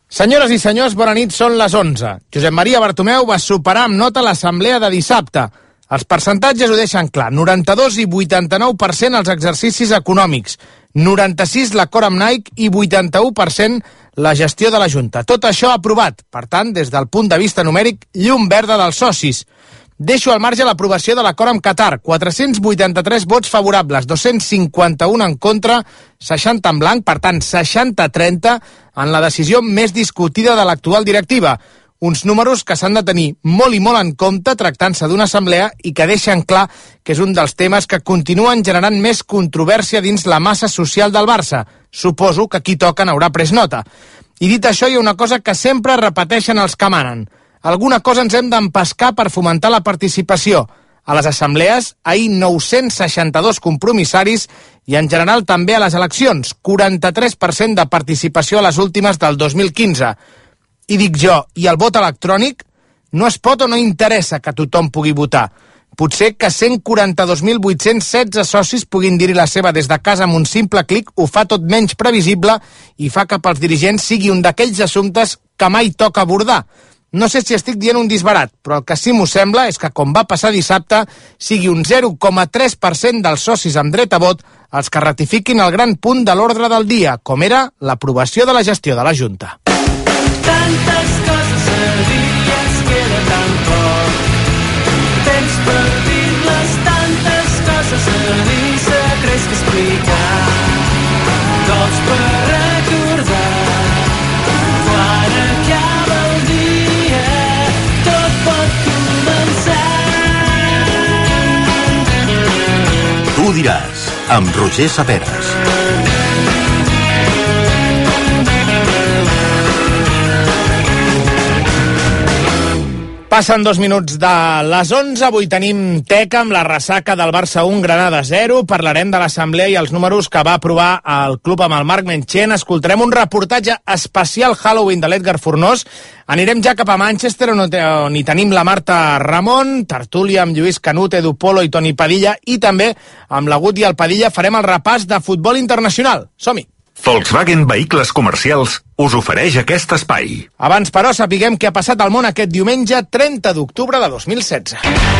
Senyores i senyors, bona nit, són les 11. Josep Maria Bartomeu va superar amb nota l'assemblea de dissabte. Els percentatges ho deixen clar, 92 i 89% els exercicis econòmics, 96 l'acord amb Nike i 81% la gestió de la Junta. Tot això aprovat, per tant, des del punt de vista numèric, llum verda dels socis. Deixo al marge l'aprovació de l'acord amb Qatar, 483 vots favorables, 251 en contra, 60 en blanc, per tant 60-30 en la decisió més discutida de l'actual directiva. Uns números que s'han de tenir molt i molt en compte tractant-se d'una assemblea i que deixen clar que és un dels temes que continuen generant més controvèrsia dins la massa social del Barça. Suposo que qui toca n'haurà pres nota. I dit això, hi ha una cosa que sempre repeteixen els que manen. Alguna cosa ens hem d'empescar per fomentar la participació. A les assemblees, ahir 962 compromissaris i en general també a les eleccions, 43% de participació a les últimes del 2015. I dic jo, i el vot electrònic? No es pot o no interessa que tothom pugui votar? Potser que 142.816 socis puguin dir-hi la seva des de casa amb un simple clic ho fa tot menys previsible i fa que pels dirigents sigui un d'aquells assumptes que mai toca abordar. No sé si estic dient un disbarat, però el que sí m'ho sembla és que, com va passar dissabte, sigui un 0,3% dels socis amb dret a vot els que ratifiquin el gran punt de l'ordre del dia, com era l'aprovació de la gestió de la Junta. Tantes coses a dir i ens queda tan poc. Temps per dir-les, tantes coses a dir, secrets que explicar, cops per recordar. Quan acaba el dia, tot pot començar. Tu diràs, amb Roger Saperes. Passen 2 minuts de les 11, avui tenim teca amb la ressaca del Barça 1, Granada 0, parlarem de l'assemblea i els números que va aprovar el club amb el Marc Menchen, escoltarem un reportatge especial Halloween de l'Edgar Fornós, anirem ja cap a Manchester on hi tenim la Marta Ramon, tertúlia amb Lluís Canut, Edu Polo i Toni Padilla, i també amb l'Agut i el Padilla farem el repàs de futbol internacional. Som-hi! Volkswagen Vehicles Comercials us ofereix aquest espai. Abans, però, sapiguem què ha passat al món aquest diumenge 30 d'octubre de 2016.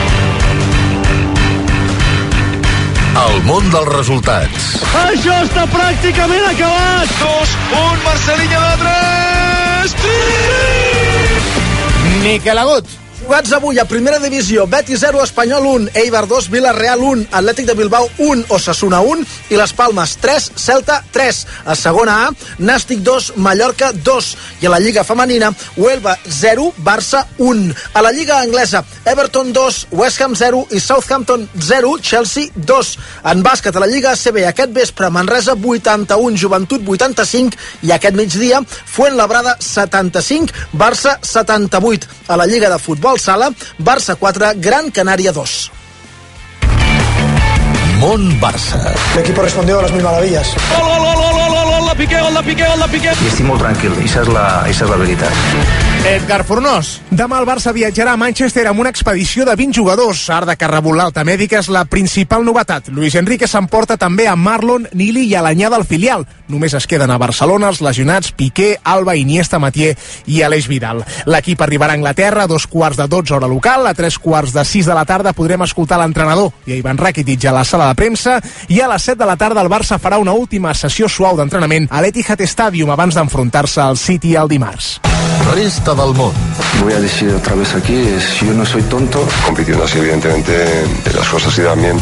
El món dels resultats. Això està pràcticament acabat. 2-1, Marcelinho de 3. Miquel Agut. Jugats avui a Primera Divisió, Betis 0, Espanyol 1, Eibar 2, Villarreal 1, Atlètic de Bilbao 1, Osasuna 1 i les Palmes 3, Celta 3. A Segona A, Nàstic 2, Mallorca 2. I a la Lliga Femenina, Huelva 0, Barça 1. A la Lliga Anglesa, Everton 2, West Ham 0 i Southampton 0, Chelsea 2. En bàsquet a la Lliga ACB aquest vespre, Manresa 81, Joventut 85 i aquest migdia, Fuenlabrada 75, Barça 78. A la Lliga de Futbol Sala, Barça 4, Gran Canària 2. Món Barça. El equipo respondió a las mil maravillas. Gol de Piqué. I estic molt tranquil, això és la veritat. Edgar Fornós. Demà el Barça viatjarà a Manchester amb una expedició de 20 jugadors. Ara de Carrebull, l'alta mèdica és la principal novetat. Luis Enrique s'emporta també a Marlon, Nili i Alanyà del filial. Només es queden a Barcelona els lesionats Piqué, Alba, Iniesta, Mathieu i Aleix Vidal. L'equip arribarà a Anglaterra a 2:15 hora local. A 3:45 de la tarda podrem escoltar l'entrenador i Ivan Rakitic a la sala de premsa, i a les 7 de la tarda el Barça farà una última sessió suau d'entrenament a l'Etihad Stadium abans d'enfrontar-se al City el dimarts. Resta del món. Voy a decir otra vez aquí, yo no soy tonto. Compitiendo así, evidentemente, las cosas irán bien.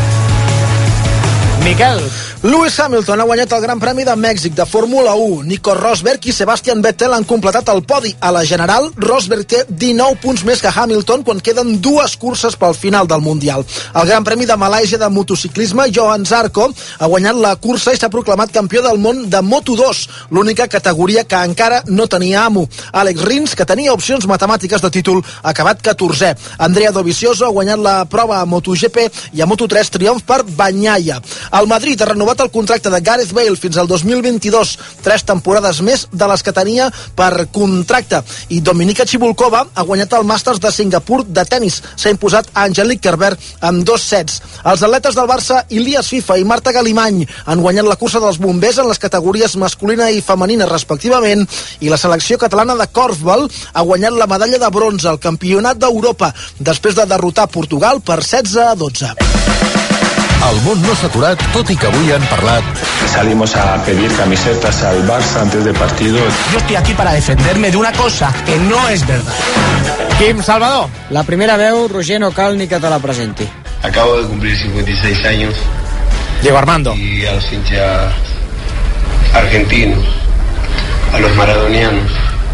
Miquel. Lewis Hamilton ha guanyat el Gran Premi de Mèxic de Fórmula 1. Nico Rosberg i Sebastian Vettel han completat el podi. A la general, Rosberg té 19 punts més que Hamilton quan queden 2 curses pel final del Mundial. El Gran Premi de Malàisia de motociclisme, Johan Zarco ha guanyat la cursa i s'ha proclamat campió del món de Moto2, l'única categoria que encara no tenia amo. Alex Rins, que tenia opcions matemàtiques de títol, ha acabat 14è. Andrea Dovizioso ha guanyat la prova a MotoGP i a Moto3 triomf per Bagnaia. El Madrid ha renovat renovat el contracte de Gareth Bale fins al 2022, 3 temporades més de les que tenia per contracte. I Dominika Cibulkova ha guanyat el Masters de Singapur de tennis. S'ha imposat a Angelique Kerber amb 2 sets. Els atletes del Barça, Ilias Fifa i Marta Galimany, han guanyat la cursa dels bombers en les categories masculina i femenina respectivament, i la selecció catalana de korfball ha guanyat la medalla de bronze al Campionat d'Europa després de derrotar Portugal per 16-12. El món no s'ha aturat, tot i que avui han parlat. Salimos a pedir camisetas al Barça antes del partido. Yo estoy aquí para defenderme de una cosa que no es verdad. Quim Salvador. La primera veu, Roger, no cal ni que te la presenti. Acabo de cumplir 56 años. Diego Armando. Y a los hinchas argentinos, a los maradonianos,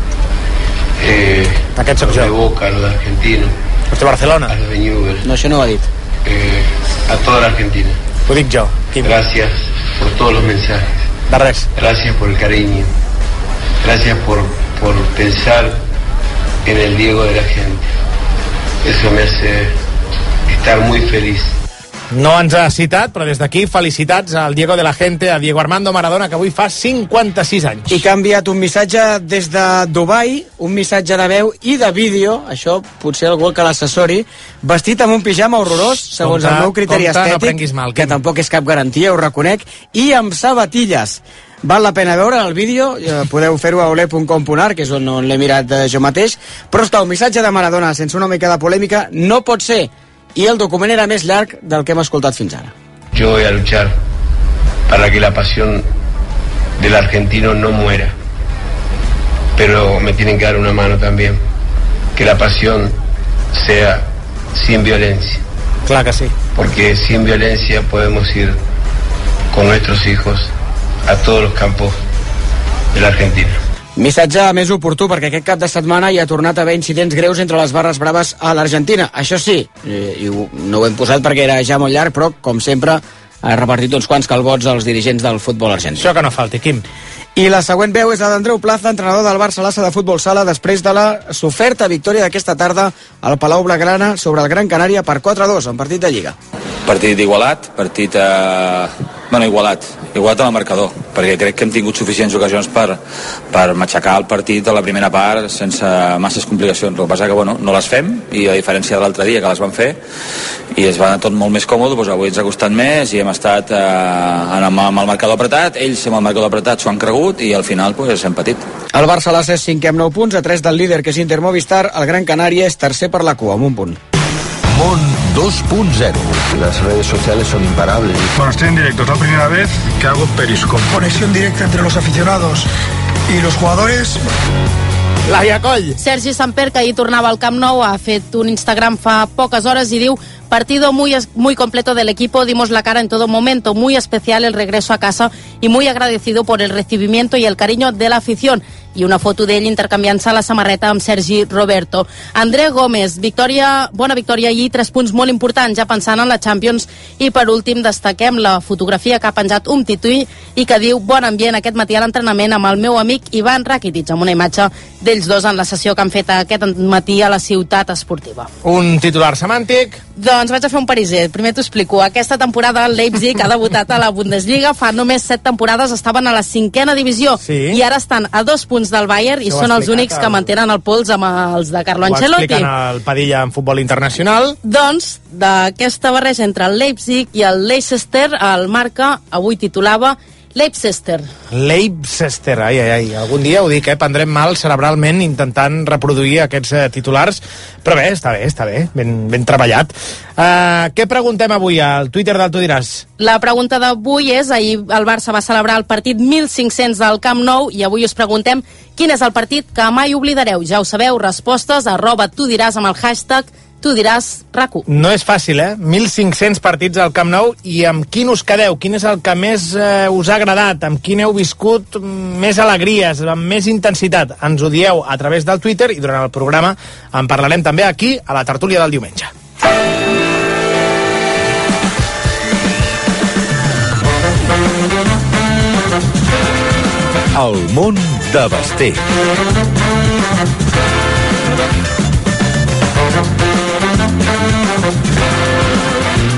Aquest a soc los de jo. Boca, a los de Argentino, Vostè Barcelona. a los de Newell's, No, això no ho ha dit. a toda la Argentina. Ho dic jo, Quim. Gracias por todos los mensajes. De res. Gracias por el cariño. Gracias por pensar en el Diego de la gente. Eso me hace estar muy feliz. No ens ha citat, però des d'aquí felicitats al Diego de la Gente, a Diego Armando Maradona, que avui fa 56 anys. I que ha enviat un missatge des de Dubai, un missatge de veu i de vídeo, això potser algú que l'assessori, vestit amb un pijama horrorós, segons el meu criteri estètic, no mal, que tampoc és cap garantia, ho reconec, i amb sabatilles. Val la pena veure el vídeo, podeu fer-ho a ole.com.ar, que és on l'he mirat jo mateix, però està un missatge de Maradona sense una mica de polèmica, no pot ser, i el document era més llarg del que hem escoltat fins ara. Yo voy a luchar para que la pasión del argentino no muera, pero me tienen que dar una mano también, que la pasión sea sin violencia. Clar que sí. Porque sin violencia podemos ir con nuestros hijos a todos los campos de la Argentina. Missatge més oportú, perquè aquest cap de setmana hi ha tornat a haver incidents greus entre les barres braves a l'Argentina. Això sí, i no ho hem posat perquè era ja molt llarg, però, com sempre, ha repartit uns quants calbots als dirigents del futbol argentí. Això que no falti, Quim. I la següent veu és la d'Andreu Plaza, entrenador del Barça Lassa de Futbol Sala, després de la soferta victòria d'aquesta tarda al Palau Blaugrana sobre el Gran Canària per 4-2 en partit de Lliga. Partit igualat, igualat en el marcador, perquè crec que hem tingut suficients ocasions per matxacar el partit a la primera part sense masses complicacions. El que passa que no les fem, i a diferència de l'altre dia que les van fer i es va anar tot molt més còmode, doncs avui ens ha costat més i hem estat amb el marcador apretat, ells amb el marcador apretat s'ho han cregut i al final hem patit. El Barça Lassa és 5è amb 9 punts, a 3 del líder, que és Inter Movistar. El Gran Canària és tercer per la cua, amb 1 punt. Món 2.0. Las redes sociales son imparables. Bueno, estoy en directo, es la primera vez que hago Periscope. Conexión directa entre los aficionados y los jugadores. Laia Coll. Sergi Samper, que ahir tornava al Camp Nou, ha fet un Instagram fa poques hores i diu: partido muy completo del equipo, dimos la cara en todo momento, muy especial el regreso a casa y muy agradecido por el recibimiento y el cariño de la afición. I una foto d'ell intercanviant-se la samarreta amb Sergi Roberto. André Gómez, bona victòria ahir, 3 punts molt importants, ja pensant en la Champions. I per últim destaquem la fotografia que ha penjat Umtiti i que diu: bon ambient aquest matí a l'entrenament amb el meu amic Ivan Rakitic, amb una imatge d'ells dos en la sessió que han fet aquest matí a la ciutat esportiva. Un titular semàntic. Doncs vaig a fer un pariser, primer t'ho explico. Aquesta temporada el Leipzig ha debutat a la Bundesliga, fa només 7 temporades estaven a la 5a divisió, i ara estan a 2 punts del Bayern i són els únics que mantenen el pols amb els de Carlo Ancelotti. Ho expliquen al Padilla en futbol internacional. Doncs d'aquesta barreja entre el Leipzig i el Leicester, el Marca avui titulava Leicester. Ai. Algun dia ho dic, prendrem mal cerebralment intentant reproduir aquests titulars, però bé, està bé, ben treballat. Què preguntem avui al Twitter del Tu diràs? La pregunta d'avui és: ahir el Barça va celebrar el partit 1500 del Camp Nou i avui us preguntem quin és el partit que mai oblidareu. Ja ho sabeu, respostes @Tu diràs amb el hashtag Tu diràs RAC1. No és fàcil, 1.500 partits al Camp Nou, i amb quin us quedeu? Quin és el que més us ha agradat? Amb quin heu viscut més alegries, amb més intensitat? Ens ho dieu a través del Twitter i durant el programa en parlarem també aquí, a la tertúlia del diumenge. El món de Basté.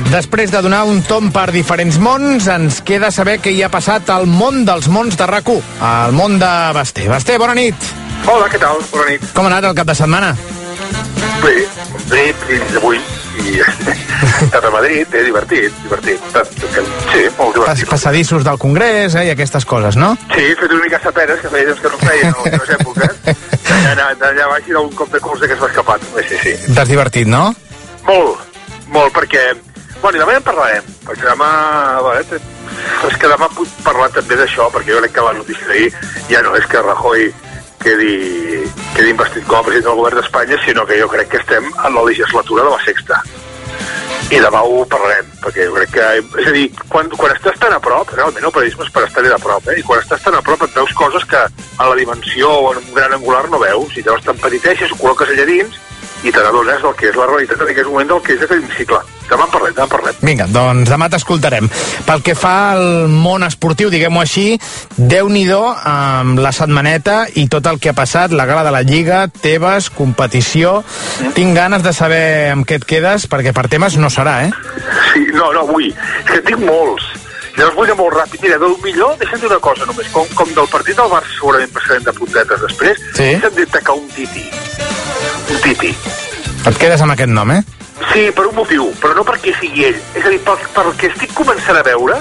Després de donar un tomb per diferents mons, ens queda saber què hi ha passat al món dels mons de RAC1, al món de Basté. Basté, bona nit. Hola, què tal? Bona nit. Com ha anat el cap de setmana? Bé, fins avui. I estat a Madrid, divertit. Sí, molt divertit. Passadissos del Congrés, i aquestes coses, no? Sí, he fet una mica saperes, que feia temps que no feia en les meves èpoques. Allà baix era un cop de colze que s'ha escapat. Sí. T'has divertit, no? Molt, perquè... Bueno, i demà en parlarem, perquè demà... És que demà puc parlar també d'això, perquè jo crec que la notícia d'ahir ja no és que Rajoy quedi investit com a president del govern d'Espanya, sinó que jo crec que estem en la legislatura de la sexta. I demà ho parlarem, perquè jo crec que... És a dir, quan estàs tan a prop, realment el periodisme és per estar-hi de prop, i quan estàs tan a prop et veus coses que a la dimensió o en un gran angular no veus, i llavors t'empetiteixes, ho col·loques allà dins, i te n'adones del que és la realitat en aquest moment del que és aquest hemicicle. Demà en parlem. Vinga, doncs demà t'escoltarem. Pel que fa al món esportiu, diguem-ho així, Déu-n'hi-do amb la setmaneta i tot el que ha passat, la gala de la Lliga, Tebas, competició... Tinc ganes de saber amb què et quedes, perquè per temes no serà, Sí, no, vull. És que en tinc molts. Llavors vull anar molt ràpid. Mira, del millor, deixa'm dir una cosa només. Com del partit del Barça segurament passarem de puntetes després, deixa'm dir-te que un Titi. Et quedes amb aquest nom, Sí, per un motiu, però no perquè sigui ell. És a dir, pel que estic començant a veure,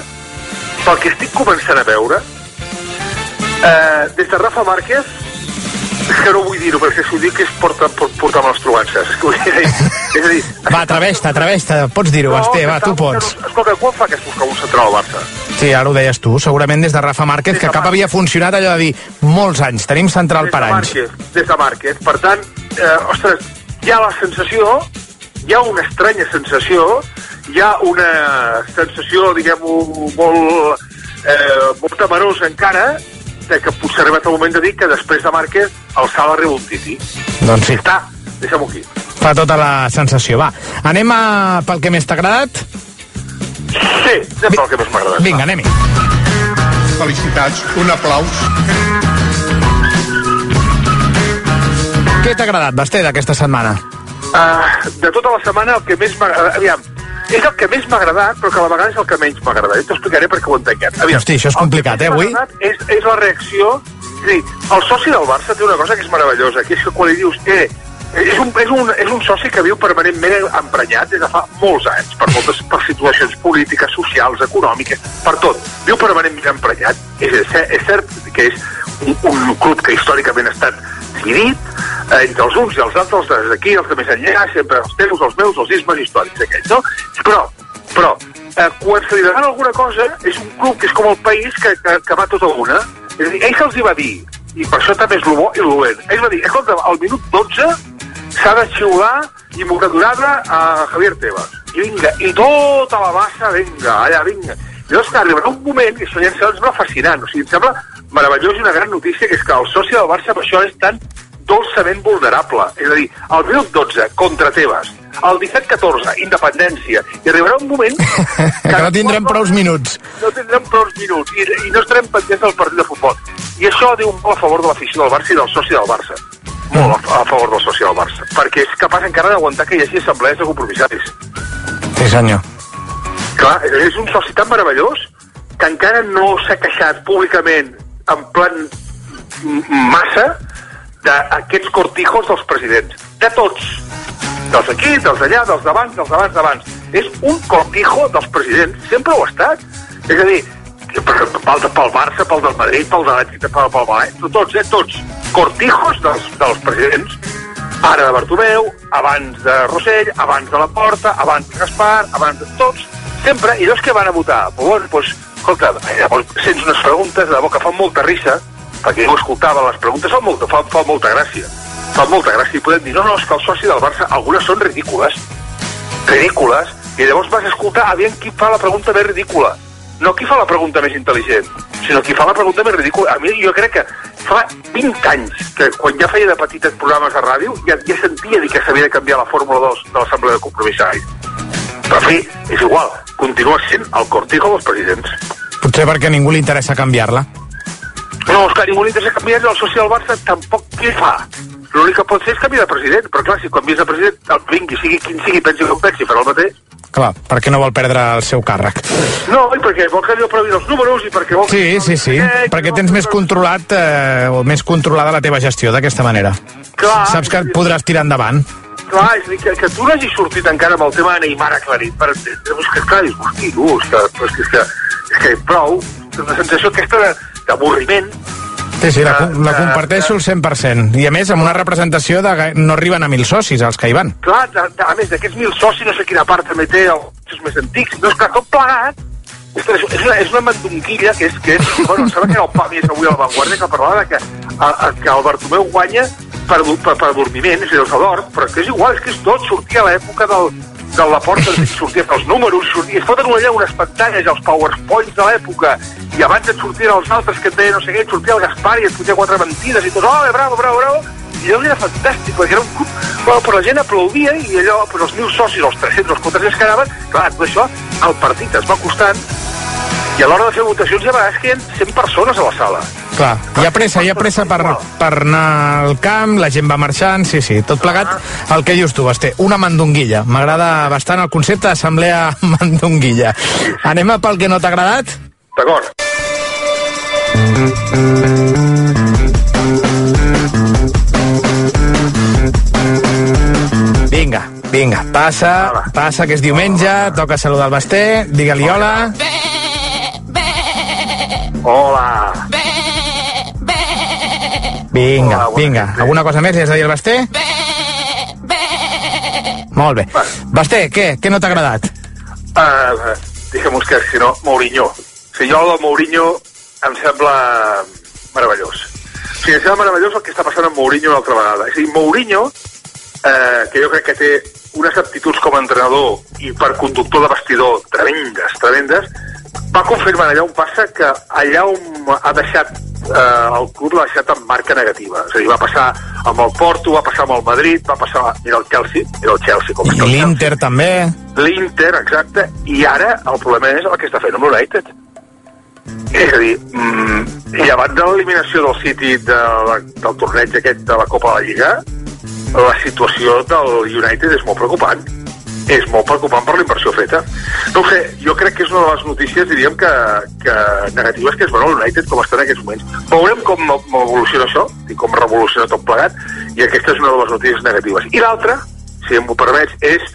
des de Rafa Márquez, és que no vull dir-ho, perquè si ho dic és portar-me les trobances. És a dir... Va, atreveix-te, pots dir-ho, Basté, va, tu pots. Escolta, quan fa que es busca un central al Barça? Sí, ara ho deies tu, segurament des de Rafa Márquez, que cap havia funcionat allò de dir molts anys, tenim central per anys. Des de Márquez, per tant, ostres, hi ha la sensació, hi ha una estranya sensació, hi ha una sensació, diguem-ho, molt temerosa encara, que potser ha arribat el moment de dir que després de Márquez el salt arriba un Titi. Doncs sí. Deixa'm-ho aquí. Fa tota la sensació. Va, anem pel que més t'ha agradat? Sí, anem pel que més m'ha agradat. Vinga, anem-hi. Felicitats, un aplaus. Què t'ha agradat, Basté, d'aquesta setmana? De tota la setmana el que més m'ha agradat... Aviam, és el que més m'ha agradat, però que a la vegada és el que menys m'ha agradat. I t'explicaré perquè ho entenguem. Hosti, això és complicat, avui? És la reacció... És a dir, el soci del Barça té una cosa que és meravellosa, que és que quan li dius és un soci que viu permanentment emprenyat des de fa molts anys, per situacions polítiques, socials, econòmiques, per tot. Viu permanentment emprenyat. És cert que és un club que històricament ha estat dividit entre els uns i els altres, els d'aquí, els de més enllà, sempre els teus, els meus, els ismes històrics aquells, no? Però quan se li demana alguna cosa, és un club que és com el país que va tot a una. És a dir, ell se'ls va dir, i per això també és el bo i el dolent, ell va dir, escolta, al minut 12 s'ha de xiular i moradorada a Javier Tebas. I vinga, i tota la massa, vinga. I llavors que arribarà un moment, que això ja em sembla fascinant, o sigui, em sembla meravellós i una gran notícia, que és que el soci del Barça per això és tan dolçament vulnerable. És a dir, al minut 12, contra Tebas, al 17-14, independència, i arribarà un moment que no tindrem prous minuts. I no estarem pendents del partit de futbol. I això diu molt a favor de l'afició del Barça i del soci del Barça. Molt a favor del soci del Barça. Perquè és capaç encara d'aguantar que hi hagi assemblees de compromissaris. Sí, senyor. Clar, és un soci tan meravellós que encara no s'ha queixat públicament en plan massa d'aquests cortijos dels presidents. De tots. Dels aquí, dels allà, dels d'abans. És un cortijo dels presidents. Sempre ho ha estat. És a dir, pel Barça, pel del Madrid, pel València, tots. Cortijos dels presidents. Ara de Bartomeu, abans de Rossell, abans de Laporta, abans de Gaspar, abans de tots. Sempre. I els que van a votar. Doncs, escolta, llavors sents unes preguntes de debò que fan molta risa, perquè jo escoltava les preguntes, fan molta gràcia. I podem dir, no, és que el soci del Barça, algunes són ridícules, i llavors vas escoltar aviam qui fa la pregunta més ridícula. No qui fa la pregunta més intel·ligent, sinó qui fa la pregunta més ridícula. A mi jo crec que fa 20 anys, que quan ja feia de petits programes de ràdio, ja sentia dir que s'havia de canviar la Fórmula 2 de l'Assemblea de Compromissaris. Però, en fi, és igual, continua sent el cortijo dels presidents. Potser perquè a ningú li interessa canviar-la. No, és que a ningú li interessa canviar-la, el soci del Barça tampoc què fa. L'únic que pot fer és canviar de president, però clar, si canvies de president, vingui, sigui quin sigui, pensi com pensi, farà el mateix. clar, perquè no vol perdre el seu càrrec. No, i perquè vol que li aprovi els números i perquè vol que... Sí, perquè tens més controlat o més controlada la teva gestió d'aquesta manera. Clar, saps que et podràs tirar endavant. Clar, és a dir, que tu no hagis sortit encara amb el tema de Neymar aclarit. És que, clar, dius, hosti, és que prou, la sensació aquesta d'avorriment. Sí, la comparteixo al 100%. I a més, amb una representació de no arriben a 1.000 socis, els que hi van. Clar, a més d'aquests 1.000 socis, no sé quina part també té els més antics. No, és que tot plegat és una mandonguilla que és... Bueno, em sembla que era el Pami avui a La Vanguardia que parlava que el Bartomeu guanya per dormiment, és a dir, els adorts, però que és igual, és que és tot. Sortia a l'època de la porta, sortien els números, i es foten allà unes pantalles, els powerpoints de l'època, i abans et sortien els altres que et deien no sé què, et sortia el Gaspar i et fotia 4 mentides i tot, bravo, i allò era fantàstic, perquè era un club, però la gent aplaudia i allò, però els 1.000 socis, els 300, els 400 que anaven, clar, tot això, el partit es va costant, i a l'hora de fer votacions ja a vegades queden 100 persones a la sala. Clar, hi ha pressa per anar al camp, la gent va marxant, sí, tot plegat, el que dius tu, Basté, una mandonguilla. M'agrada bastant el concepte d'assemblea mandonguilla. Anem a pel que no t'ha agradat? D'acord. Vinga, passa, que és diumenge, toca saludar el Basté, digue-li hola. Hola. Vinga. Alguna cosa més has de dir al Basté? Molt bé. Basté, què no t'ha agradat? Diguem-nos que, si no, Mourinho. Si jo el Mourinho em sembla meravellós. O sigui, em sembla meravellós el que està passant amb Mourinho una altra vegada. És a dir, Mourinho, que jo crec que té unes aptituds com a entrenador i per conductor de vestidor tremendes, va confirmar allà on passa que allà on ha deixat el club l'ha deixat amb marca negativa. És a dir, va passar amb el Porto, va passar amb el Madrid, va passar amb el Chelsea. Com I l'Inter també. L'Inter, exacte, i ara el problema és el que està fent amb l'United. És a dir, llevat de l'eliminació del City del torneig aquest de la Copa de la Lliga, la situació del United és molt preocupant. És molt preocupant per la inversió feta. No ho sé, jo crec que és una de les notícies, diríem, que negatives que es veuen al United com està en aquests moments. Veurem com evoluciona això, i com revoluciona tot plegat, i aquesta és una de les notícies negatives. I l'altra, si em ho permets, és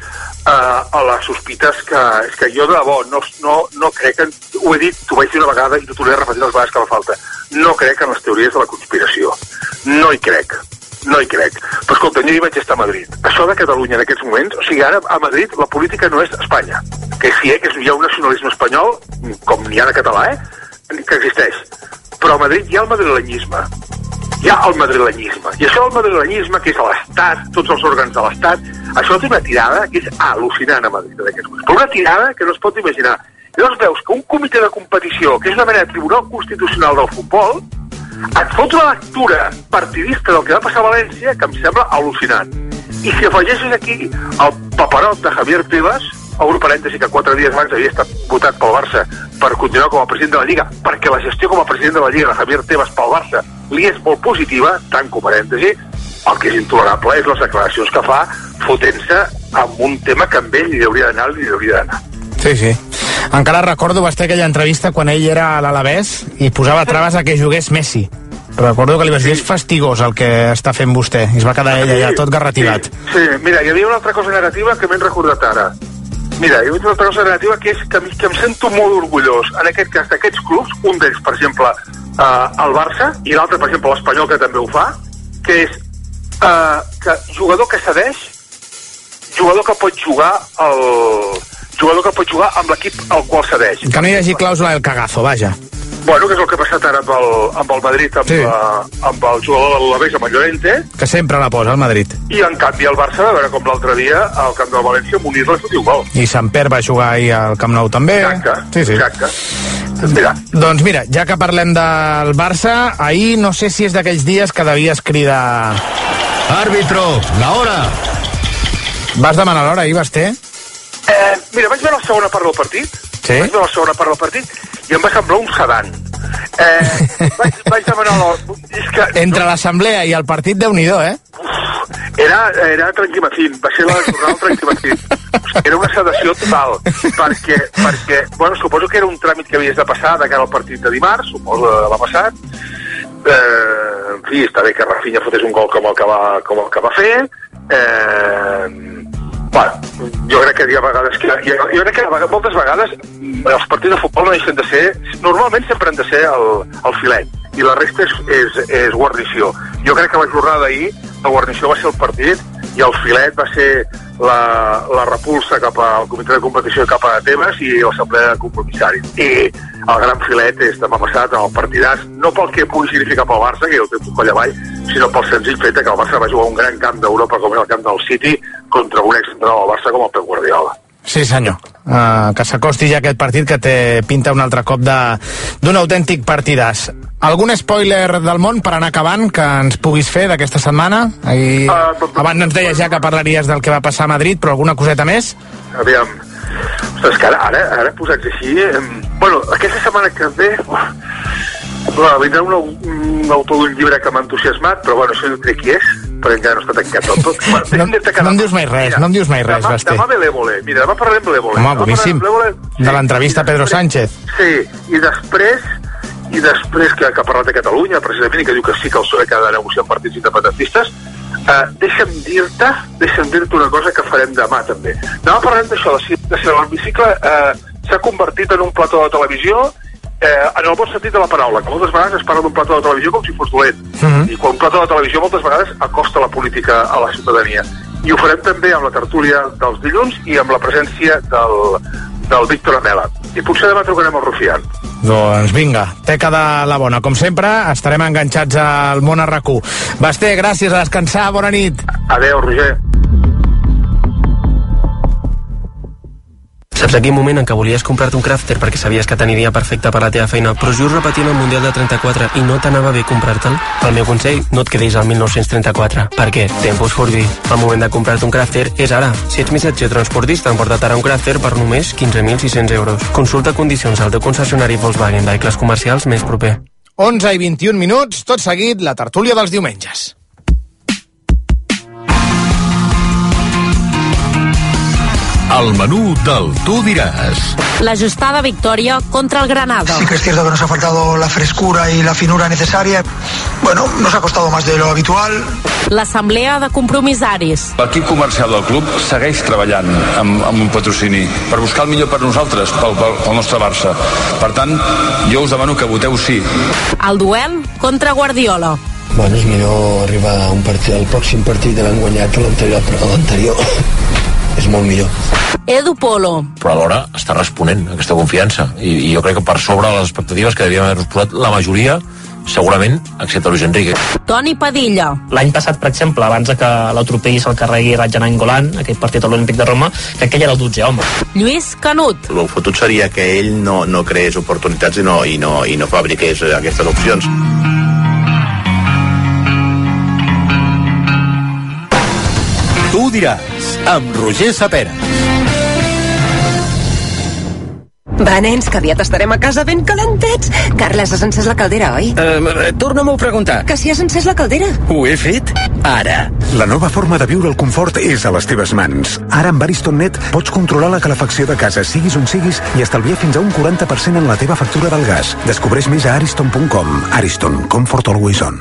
a les sospites que jo de debò no crec, ho he dit, t'ho vaig dir una vegada i t'ho tornaré a repetir les vegades que fa falta, no crec en les teories de la conspiració. No hi crec. Però escolta, jo hi vaig estar a Madrid. Això de Catalunya en aquests moments, o sigui, ara a Madrid la política no és Espanya. Que sí, que hi ha un nacionalisme espanyol, com n'hi ha de català, que existeix. Però a Madrid hi ha el madrilenyisme. I això del madrilenyisme, que és l'Estat, tots els òrgans de l'Estat, això té una tirada que és al·lucinant a Madrid en aquests moments. Però una tirada que no es pot imaginar. Llavors veus que un comitè de competició, que és una mena de tribunal constitucional del futbol, et fot una lectura partidista del que va passar a València que em sembla al·lucinant. I si afegeixes aquí el paperot de Javier Tebas, obro parèntesi que 4 dies abans havia estat votat pel Barça per continuar com a president de la Lliga, perquè la gestió com a president de la Lliga de Javier Tebas pel Barça li és molt positiva, tanco parèntesi, el que és intolerable és les declaracions que fa fotent-se amb un tema que amb ell li hauria d'anar. Sí. Encara recordo, Basté, aquella entrevista quan ell era a l'Alavés i posava traves a que jugués Messi. Recordo que li vas dir, és fastigós el que està fent vostè, i es va quedar ell allà tot garrativat. Sí, mira, hi havia una altra cosa negativa que m'he recordat ara. Mira, hi havia una altra cosa negativa que és que em sento molt orgullós, en aquest cas, d'aquests clubs, un d'ells, per exemple, el Barça, i l'altre, per exemple, l'Espanyol, que també ho fa, que és que jugador que cedeix, jugador que pot jugar amb l'equip al qual cedeix. Que no hi hagi clàusula del cagazo, vaja. Bueno, que és el que ha passat ara amb el Madrid, amb el jugador de l'Alavés, amb el Llorente. Que sempre la posa, el Madrid. I, en canvi, el Barça va veure com l'altre dia, al camp del València, Muniz li fotia un gol. I Samper va jugar ahir al Camp Nou, també. Exacte. Mira. Doncs mira, ja que parlem del Barça, ahir no sé si és d'aquells dies que devies cridar... Àrbitro, la hora! Vas demanar l'hora ahir, Basté? Mira, vaig veure la segona part del partit. Sí? Vaig veure la segona part del partit i em va semblar un sedan. Vaig demanar l'hora. Entre l'assemblea i el partit, Déu-n'hi-do, Era Tranquimacín, va ser la jornada Tranquimacín. Era una sedació total, perquè bueno, suposo que era un tràmit que havies de passar de cara al partit de dimarts, suposo que l'ha passat. En fi, està bé que Rafinha fotés un gol com el que va fer. Bueno, jo crec que hi ha vegades moltes vegades els partits de futbol no deixen de ser, normalment sempre han de ser el filet, i la resta és guarnició. Jo crec que la jornada d'ahir, la guarnició va ser el partit i el filet va ser la repulsa cap al comitè de competició, cap a Tebas i l'assemblea de compromissaris. I el gran filet és demà passat en el partidàs, no pel que pugui significar pel Barça, que jo el té un coll avall, sinó pel senzill fet que el Barça va jugar un gran camp d'Europa com era el camp del City contra un exentrenador del Barça com el Pep Guardiola. Sí, senyor. Que s'acosti ja aquest partit que té pinta un altre cop d'un autèntic partidàs. Algun spoiler del món per anar acabant que ens puguis fer d'aquesta setmana? Abans ens deies ja que parlaries del que va passar a Madrid, però alguna coseta més? Aviam. Ostres, que ara posats així... Bueno, aquesta setmana que ve... vindrà un autor d'un llibre que m'ha entusiasmat, però bueno, això no sé qui és, perquè encara no està tancat del tot. No em dius mai res, Basté. Demà ve l'Évole. Mira, demà parlarem de l'Évole. Home, boníssim. De l'entrevista a Pedro Sánchez. Sí, i després que ha parlat de Catalunya, precisament, i que diu que sí que el PSOE que ha de negociar amb partits independentistes, deixa'm dir-te una cosa que farem demà, també. Demà parlarem d'això, de si l'hemicicle s'ha convertit en un plató de televisió en el bon sentit de la paraula, que moltes vegades es parla d'un plató de televisió com si fos dolent, i quan un plató de televisió moltes vegades acosta la política a la ciutadania. I ho farem també amb la tertúlia dels dilluns i amb la presència del Víctor Amela. I potser demà trucarem al Rufián. Doncs vinga, teca de la bona. Com sempre, estarem enganxats al món a RAC1. Basté, gràcies, a descansar, bona nit. Adéu, Roger. Saps aquell moment en què volies comprar-te un crafter perquè sabies que t'aniria perfecte per la teva feina, però just repetint el Mundial de 34 i no t'anava bé comprar-te'l? El meu consell, no et quedis al 1934, perquè Tempus Furbi. El moment de comprar-te un crafter és ara. Si ets missatger transportista, emporta't ara un crafter per només 15.600 euros. Consulta condicions al teu concessionari Volkswagen Vehicles Comercials més proper. 11 i 21 minuts, tot seguit, la tertúlia dels diumenges. El menú del Tu diràs. L'ajustada victòria contra el Granada. Sí que es cierto que nos ha faltado la frescura y la finura necesaria. Bueno, nos ha costado más de lo habitual. L'assemblea de compromissaris. L'equip comercial del club segueix treballant amb un patrocini per buscar el millor per nosaltres, pel nostre Barça. Per tant, jo us demano que voteu sí. El duel contra Guardiola. Bueno, és millor arribar a un partit, al pròxim partit de l'any guanyat a l'anterior. És molt millor. Edu Polo. Però alhora està responent a aquesta confiança i jo crec que per sobre les expectatives que devíem haver posat la majoria, segurament, excepte Luis Enrique. Toni Padilla. L'any passat, per exemple, abans que l'atropelli se'l carregui Radja Nainggolan, aquell partit a l'Olímpic de Roma, que aquell era el 12 home. Lluís Canut. El fotut seria que ell no creés oportunitats i no fabriqués aquestes opcions. Tu diràs, amb Roger Sapera. Va, nens, que aviat estarem a casa ben calentets. Carles, has encès la caldera, oi? Torna-m'ho a preguntar. Que si has encès la caldera. Ho he fet ara. La nova forma de viure el confort és a les teves mans. Ara amb Ariston.net pots controlar la calefacció de casa, siguis on siguis, i estalviar fins a un 40% en la teva factura del gas. Descobreix més a ariston.com. Ariston, comfort always on.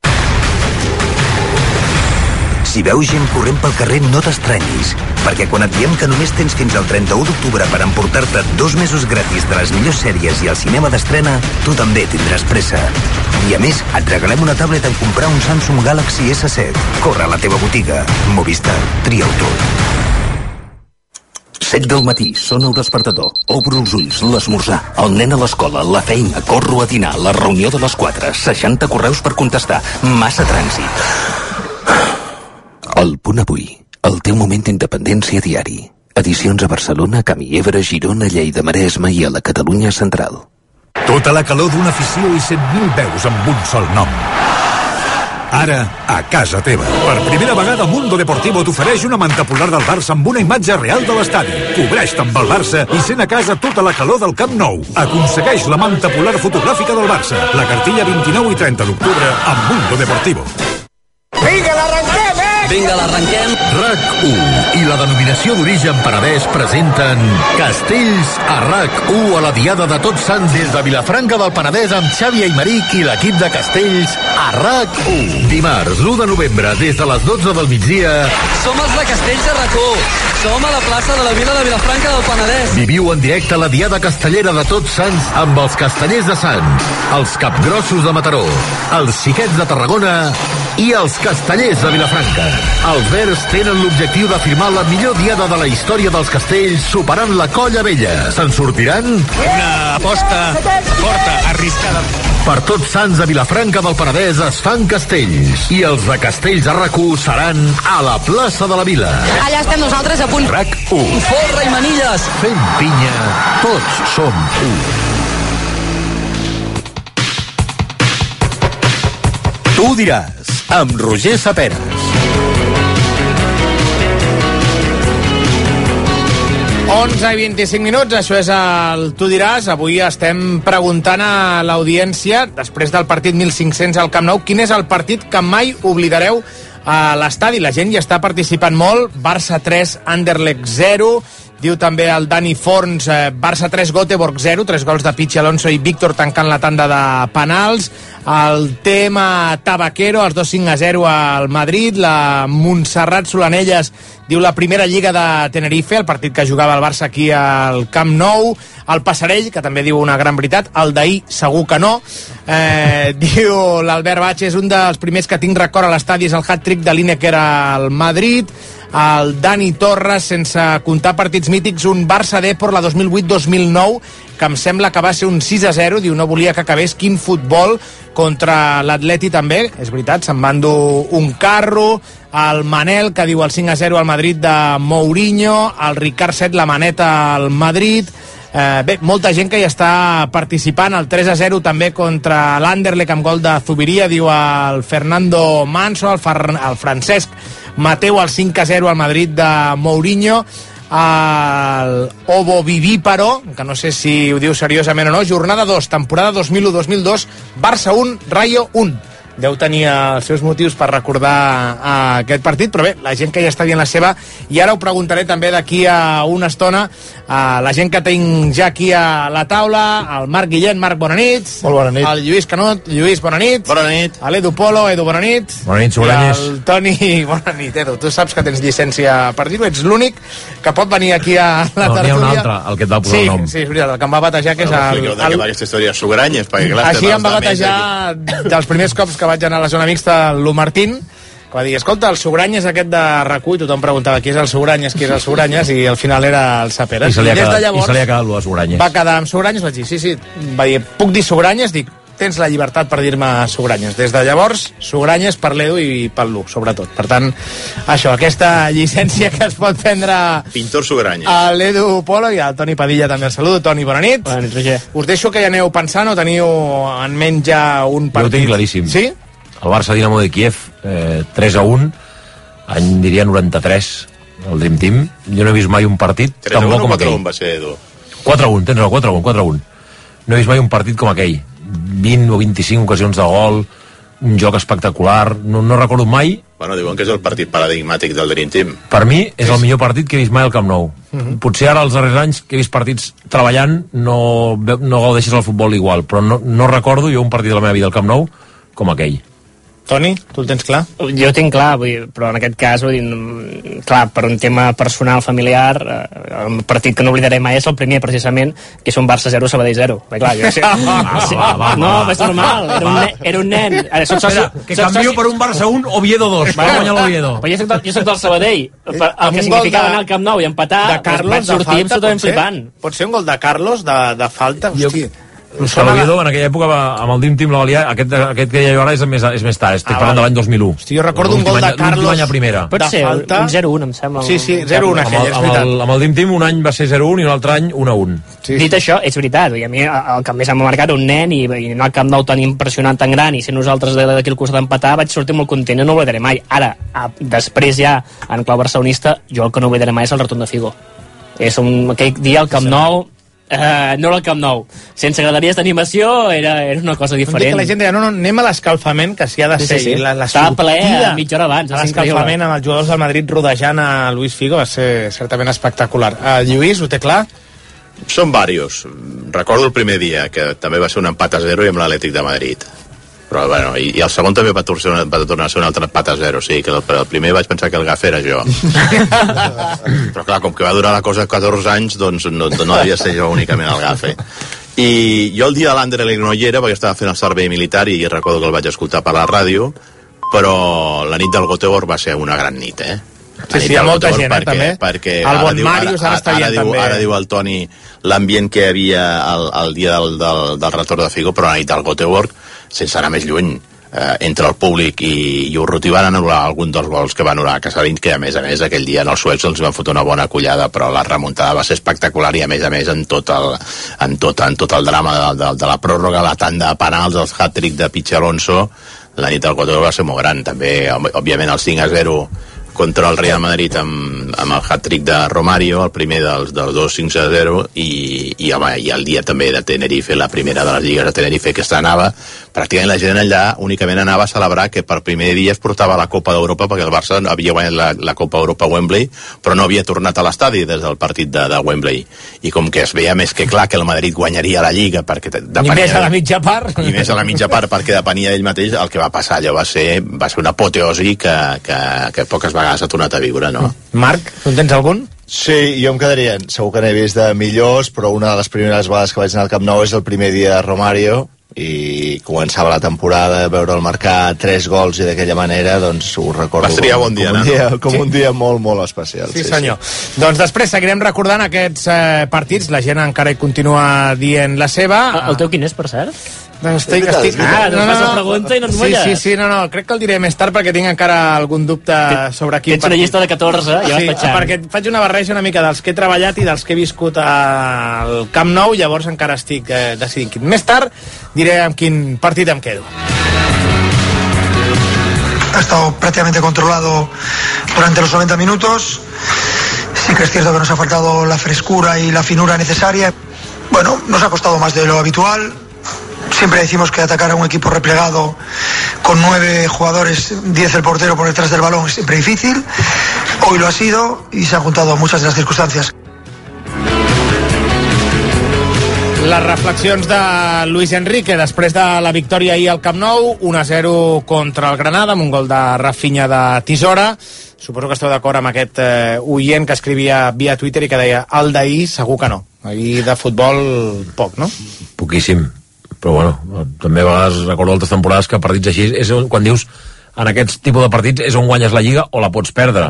Si veus gent corrent pel carrer, no t'estranyis, perquè quan et diem que només tens fins al 31 d'octubre per emportar-te 2 mesos gratis de les millors sèries i el cinema d'estrena, tu també tindràs pressa. I a més, et regalem una tablet en comprar un Samsung Galaxy S7. Corre a la teva botiga. Movistar. Tria-ho tot. 7 del matí, sona el despertador. Obro els ulls, l'esmorzar, el nen a l'escola, la feina, corro a dinar, la reunió de les 4, 60 correus per contestar, massa trànsit. El Punt Avui, el teu moment d'independència diari. Edicions a Barcelona, Camí Ebre, Girona, Lleida, Maresme i a la Catalunya Central. Tota la calor d'una afició i 100.000 veus amb un sol nom. Ara, a casa teva. Per primera vegada, Mundo Deportivo t'ofereix una manta polar del Barça amb una imatge real de l'estadi. Cobreix-te amb el Barça i sent a casa tota la calor del Camp Nou. Aconsegueix la manta polar fotogràfica del Barça. La cartilla 29 i 30 d'octubre amb Mundo Deportivo. Vinga, l'arrenquem, Vinga, l'arrenquem. RAC1 i la denominació d'origen Penedès presenten Castells a RAC1 a la Diada de Tots Sants des de Vilafranca del Penedès amb Xavi Aymeric i l'equip de Castells a RAC1. Dimarts, l'1 de novembre, des de les 12 del migdia. Som els de Castells a RAC1. Som a la plaça de la Vila de Vilafranca del Penedès. Viviu en directe la Diada Castellera de Tots Sants amb els Castellers de Sants, els Capgrossos de Mataró, els Xiquets de Tarragona i els Castellers de Vilafranca. Els verds tenen l'objectiu de firmar la millor diada de la història dels castells superant la Colla Vella. Se'n sortiran? Una aposta forta, arriscada. Per Tots Sants a Vilafranca del Penedès es fan castells i els de Castells a RAC1 seran a la plaça de la Vila. Allà estem nosaltres a punt. RAC1. Folra i manilles. Fent pinya, tots som u. Tu diràs, amb Roger Saperes. 11 i 25 minuts, això és el Tu diràs. Avui estem preguntant a l'audiència, després del partit 1500 al Camp Nou, quin és el partit que mai oblidareu a l'estadi. La gent hi està participant molt. Barça 3, Anderlecht 0. Diu també el Dani Forns, Barça 3, Göteborg 0, 3 gols de Pichi Alonso i Víctor tancant la tanda de penals. El tema Tabaquero, els 2-5-0 al Madrid. La Montserrat Solanelles diu la primera lliga de Tenerife, el partit que jugava el Barça aquí al Camp Nou. El Passarell, que també diu una gran veritat. El d'ahir segur que no. Diu l'Albert Baches, un dels primers que tinc record a l'estadi és el hat-trick de Lineker al Madrid. El Dani Torres, sense comptar partits mítics, un Barça-Depor la 2008-2009, que em sembla que va ser un 6-0, diu, no volia que acabés. Quin futbol contra l'Atleti també, és veritat, se'n va endur un carro. El Manel, que diu el 5-0 al Madrid de Mourinho. El Ricard Set, la maneta al Madrid. Bé, molta gent que hi està participant. El 3-0 també contra l'Anderlecht amb gol de Zubiria, diu el Fernando Manso. El Francesc Mateu, el 5-0 al Madrid de Mourinho. El Ovo Vivíparo, que no sé si ho diu seriosament o no, jornada 2, temporada 2001-2002, Barça 1, Rayo 1. Deu tenir els seus motius per recordar aquest partit, però bé, la gent que ja està dient la seva, i ara ho preguntaré també d'aquí a una estona a la gent que tinc ja aquí a la taula, el Marc Guillén. Marc, bona nit. Molt bona nit. El Lluís Canut. Lluís, bona nit. Bona nit. L'Edu Polo. Edu, bona nit. Bona nit, Sobranyes. I el Toni, bona nit, Edu. Tu saps que tens llicència per dir-ho, ets l'únic que pot venir aquí a la tertúlia. N'hi ha un altre, el que et va posar el nom. Sí, és veritat, el que em va batejar, que és el... De què va aquesta història, Sobranyes? Així em va batejar dels primers cops que vaig anar a la zona mixta, l'Humartín, que va dir, escolta, el Sugranyes aquest de RAC1, i tothom preguntava qui és el Sugranyes, i al final era el Saperes. I se li ha quedat el Sugranyes. Va quedar amb Sugranyes, vaig dir, sí, va dir, puc dir Sugranyes? Dic, tens la llibertat per dir-me Sugranyes. Des de llavors, Sugranyes per l'Edu i pel Lu, sobretot. Per tant, això, aquesta llicència que es pot prendre Pintor Sugranyes. A l'Edu Polo i al Toni Padilla també el saludo. Toni, bona nit. Bona nit, Roger. Us deixo que ja aneu pensant o teniu en menys ja un partit. Jo ho tinc claríssim. Sí? El Barça Dinamo de Kiev, 3-1, any diria 93, el Dream Team. Jo no he vist mai un partit 3-1 tan bo com aquell. 4-1 va ser, Edu. 4-1, tens raó, 4-1. No he vist mai un partit com aquell. 20 o 25 ocasions de gol, un joc espectacular, no recordo mai. Bueno, diuen que és el partit paradigmàtic del Dream Team. Per mi és el millor partit que he vist mai al Camp Nou. Potser ara, els darrers anys, que he vist partits treballant, no gaudeixes el futbol igual, però no recordo jo un partit de la meva vida al Camp Nou com aquell. Toni, tu el tens clar? Jo ho tinc clar, però en aquest cas, clar, per un tema personal, familiar, el partit que no oblidaré mai és el primer, precisament, que és un Barça 0, Sabadell 0. Bé, clar, jo sé... No, és normal, era un nen. Espera, que canvio per un Barça 1, Oviedo 2, va guanyar l'Oviedo. Però jo soc del Sabadell, el que significava anar al Camp Nou i empatar, vaig sortir absolutament flipant. Pot ser un gol de Carlos, de falta? Hosti... L'Oviedo en aquella època amb el Dream Team la valia, aquest que hi ha ara és més tard, estic parlant de l'any 2001. Hosti, jo recordo un gol de Carlos l'últim any a primera. Pot ser un 0-1, em sembla. Sí, 0-1 aquell, és veritat. Amb el Dream Team un any va ser 0-1 i un altre any 1-1. Dit això, és veritat, i a mi el que més m'ha marcat un nen i anar al Camp Nou tan impressionant, tan gran, i ser nosaltres d'aquí al costat d'empatar, vaig sortir molt content i no ho oblidaré mai. Ara, després ja, en clau barcelonista, jo el que no oblidaré mai és el retorn de Figo. És aquell dia al Camp Nou no al Camp Nou. Sense graderies d'animació era una cosa diferent. Que la gent deia, no, anem a l'escalfament, que s'hi ha de ser. Sí. Estava ple mitja hora abans. L'escalfament amb els jugadors del Madrid rodejant a Luis Figo va ser certament espectacular. Lluís, ho té clar? Són varios. Recordo el primer dia, que també va ser un empat a 0 i amb l'Atlètic de Madrid. Però, bueno, i el segon també va tornar a ser un altre empat a 0, sí, que el primer vaig pensar que el gaf era jo. Però clar, com que va durar la cosa 14 anys, doncs no devia ser jo únicament el gafe. I jo el dia de l'Anderlecht no hi era, perquè estava fent el servei militar i recordo que el vaig escoltar per la ràdio, però la nit del Göteborg va ser una gran nit, Sí, hi ha molta gent, també. Perquè el bon Màrius ara està dient també. Ara diu el Toni l'ambient que hi havia el dia del retorn de Figo, però la nit del Göteborg, sense anar més lluny, entre el públic i Urruti van anul·lar algun dels gols que van anul·lar a Casalins, que a més aquell dia en els suecs els van fotre una bona collada, però la remuntada va ser espectacular i a més en tot el drama de la pròrroga, la tanda de penals, els hat-trick de Pichi Alonso, la nit del Göteborg va ser molt gran. També, òbviament, el 5-0 contra el Real Madrid amb el hat-trick de Romario, el primer dels dos 5-0 i el dia també de Tenerife, la primera de les lligues de Tenerife que s'anava, pràcticament la gent allà únicament anava a celebrar que per primer dia es portava la Copa d'Europa, perquè el Barça havia guanyat la Copa d'Europa a Wembley, però no havia tornat a l'estadi des del partit de Wembley, i com que es veia més que clar que el Madrid guanyaria la Lliga perquè i més a la mitja part perquè depenia d'ell mateix, el que va passar allò va ser una apoteosi que poques vegades ha tornat a viure, no? Marc, tu en tens algun? Sí, jo em quedaria, segur que n'he vist de millors, però una de les primeres vegades que vaig anar al Camp Nou és el primer dia de Romario, i començava la temporada, veure'l marcar 3 gols i d'aquella manera, doncs ho recordo com un dia molt, molt especial. Sí, senyor. Doncs després seguirem recordant aquests partits, la gent encara hi continua dient la seva. El teu quin és, per cert? Estic... no fas la pregunta i no et mulles. Sí, crec que el diré més tard perquè tinc encara algun dubte sobre quin partit. Tens una llista de 14, ja vas tachant. Perquè faig una barreja una mica dels que he treballat i dels que he viscut al Camp Nou, llavors encara estic decidint. Més tard diré amb quin partit em quedo. Ha estado prácticamente controlado durante los 90 minutos. Sí que es cierto que nos ha faltado la frescura y la finura necesaria. Bueno, nos ha costado más de lo habitual. Siempre decimos que atacar a un equipo replegado con 9 jugadores, 10 el portero por detrás del balón es siempre difícil. Hoy lo ha sido y se han juntado muchas de las circunstancias. Les reflexions de Luis Enrique després de la victòria ahir al Camp Nou, 1-0 contra el Granada, amb un gol de Rafinha de tisora. Suposo que esteu d'acord amb aquest oient que escrivia via Twitter i que deia el d'ahir segur que no. Ahir de futbol poc, no? Poquíssim. Però bueno, també a vegades recordo altres temporades que partits així és quan dius en aquests tipus de partits és on guanyes la Lliga o la pots perdre.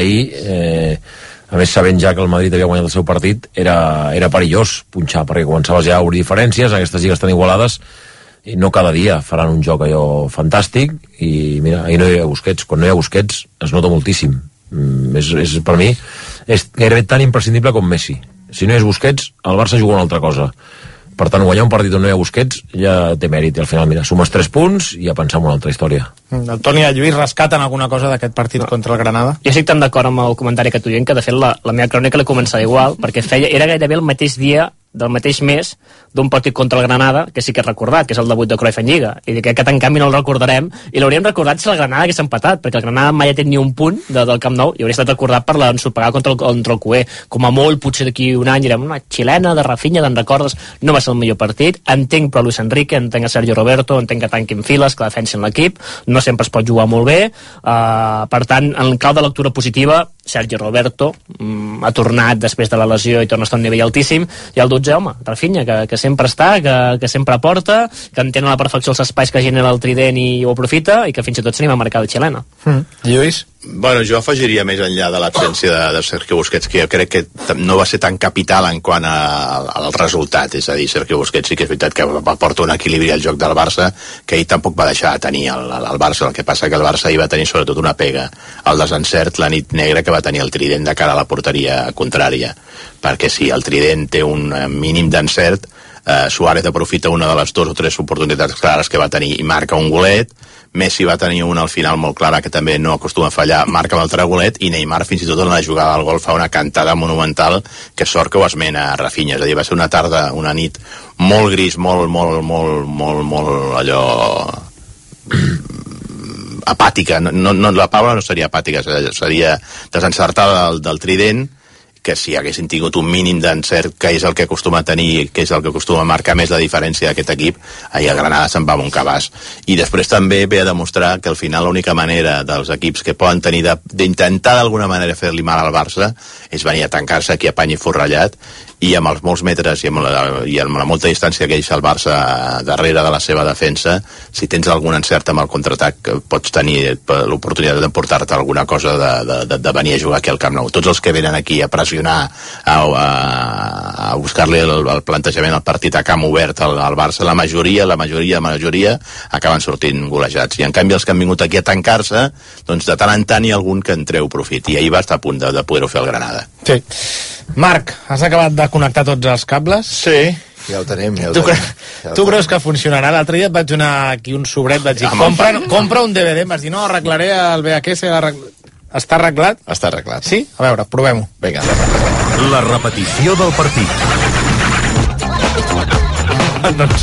Ahir a més sabent ja que el Madrid havia guanyat el seu partit era perillós punxar, perquè començaves ja a obrir diferències, aquestes lligues tan igualades, i no cada dia faran un joc allò fantàstic, i mira, ahir no hi ha Busquets, quan no hi ha Busquets es nota moltíssim. Per mi és gairebé tan imprescindible com Messi. Si no hi és Busquets, el Barça juga una altra cosa. Per tant, guanyar un partit on no hi ha Busquets ja té mèrit, i al final, mira, sumes 3 punts i ja pensar en una altra història. El Toni i el Lluís rescaten alguna cosa d'aquest partit contra el Granada? Jo estic tan d'acord amb el comentari que tu dient que de fet la meva crònica l'he començat igual, perquè era gairebé el mateix dia del mateix mes d'un partit contra el Granada, que sí que he recordat, que és el debut de Cruyff en Lliga, i que en canvi no el recordarem, i l'hauríem recordat si el Granada hagués empatat, perquè el Granada mai ha tret ni un punt del Camp Nou, i hauria estat recordat per l'ensopegar contra el Cué. Com a molt, potser d'aquí un any direm una xilena de Rafinha, te'n recordes? No va ser el millor partit. Entenc però Luis Enrique, entenc a Sergio Roberto, entenc que tanquin files, que defensin l'equip, no sempre es pot jugar molt bé, per tant, en clau de lectura positiva, Sergio Roberto ha tornat després de la lesió i torna a estar a un nivell altíssim, i el 12, home, Rafinha, que sempre està, que sempre aporta, que entén a la perfecció els espais que genera el trident i ho aprofita, i que fins i tot s'anima a marcar la xilena. Lluís? Bueno, jo afegiria més enllà de l'absència de Sergio Busquets, que jo crec que no va ser tan capital en quant al resultat, és a dir, Sergio Busquets sí que és veritat que aporta un equilibri al joc del Barça que ell tampoc va deixar de tenir el Barça. El que passa que el Barça hi va tenir sobretot una pega, el desencert, la nit negra que va tenir el trident de cara a la porteria contrària, perquè si el trident té un mínim d'encert, Suárez aprofita una de les 2 o 3 oportunitats clares que va tenir i marca un golet. Messi va tenir una al final molt clara que també no acostuma a fallar, marca l'altre golet, i Neymar fins i tot en la jugada del gol fa una cantada monumental, que sort que ho esmena Rafinha. És a dir, va ser una tarda, una nit molt gris, molt allò apàtica, no, la paraula no seria apàtica, seria desencertada del trident, que si haguessin tingut un mínim d'encert, que és el que acostuma a tenir, que és el que acostuma a marcar més la diferència d'aquest equip, ahir a Granada se'n va amb un cabàs. I després també ve a demostrar que al final l'única manera dels equips que poden tenir d'intentar d'alguna manera fer-li mal al Barça és venir a tancar-se aquí a pany i forrellat, i amb els molts metres i amb la molta distància que deixa el Barça darrere de la seva defensa, si tens algun encert amb el contraatac pots tenir l'oportunitat d'emportar-te alguna cosa de venir a jugar aquí al Camp Nou. Tots els que venen aquí a pressionar, a buscar-li el plantejament al partit a camp obert al Barça, la majoria acaben sortint golejats, i en canvi els que han vingut aquí a tancar-se, doncs de tant en tant hi ha algun que en treu profit, i ahir va estar a punt de poder-ho fer al Granada. Sí. Marc, has acabat de connectar tots els cables? Sí, ja ho tenim. Tu creus que funcionarà? L'altre dia et vaig donar aquí un sobret, vaig dir, compra un DVD, em vas dir, no, arreglaré el VHS, està arreglat? Està arreglat. Sí? A veure, provem-ho. Vinga. La repetició del partit. Doncs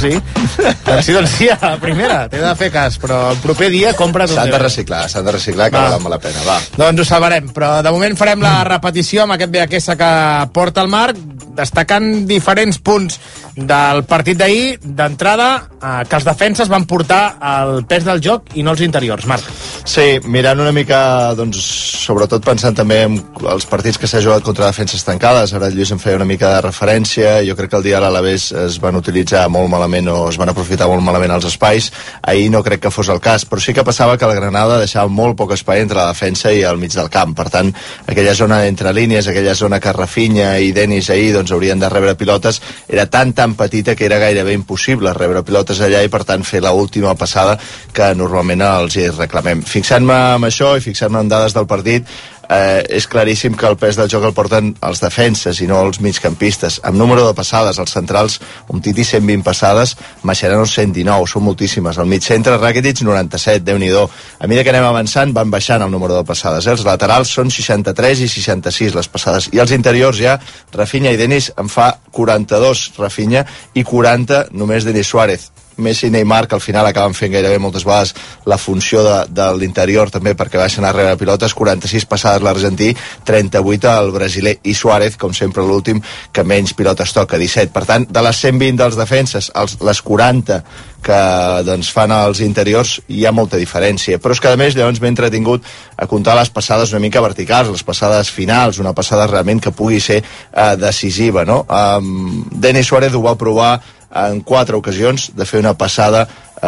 sí, a la primera, t'he de fer cas, però el proper dia compra't un DVD. S'han de reciclar, que val la pena, va. Doncs ho salvarem, però de moment farem la repetició amb aquest VHS que porta el Marc, destacant diferents punts del partit d'ahir. D'entrada, que els defenses van portar el pes del joc i no els interiors. Marc. Sí, mirant una mica, doncs, sobretot pensant també en els partits que s'ha jugat contra defenses tancades. Ara el Lluís em feia una mica de referència. Jo crec que el dia de l'Alavés es van utilitzar molt malament, o es van aprofitar molt malament els espais. Ahir no crec que fos el cas, però sí que passava que el Granada deixava molt poc espai entre la defensa i el mig del camp. Per tant, aquella zona entre línies, aquella zona que Rafinha i Denis ahir doncs haurien de rebre pilotes, era tan petita que era gairebé impossible rebre pilotes allà, i per tant fer l'última passada que normalment els hi reclamem. Fixant-me en això i fixant-me en dades del partit, és claríssim que el pes del joc el porten els defenses i no els migcampistes. Amb número de passades, els centrals, Umtiti 120 passades, Mascherano 119, són moltíssimes. Al mig centre, Rakitic 97, Déu-n'hi-do. A mesura que anem avançant van baixant el número de passades. Els laterals són 63 i 66 les passades. I els interiors ja, Rafinha i Denis en fa 42 Rafinha i 40 només Denis Suárez. Messi i Neymar, que al final acaben fent gairebé moltes vegades la funció de l'interior també, perquè baixen a rebre pilotes. 46 passades l'argentí, 38 el brasiler, i Suárez, com sempre l'últim, que menys pilotes toca, 17. Per tant, de les 120 dels defenses, les 40 que doncs, fan els interiors, hi ha molta diferència. Però és que a més llavors m'he entretingut a comptar les passades una mica verticals, les passades finals, una passada realment que pugui ser decisiva, no? Denis Suárez ho va provar en 4 ocasions de fer una passada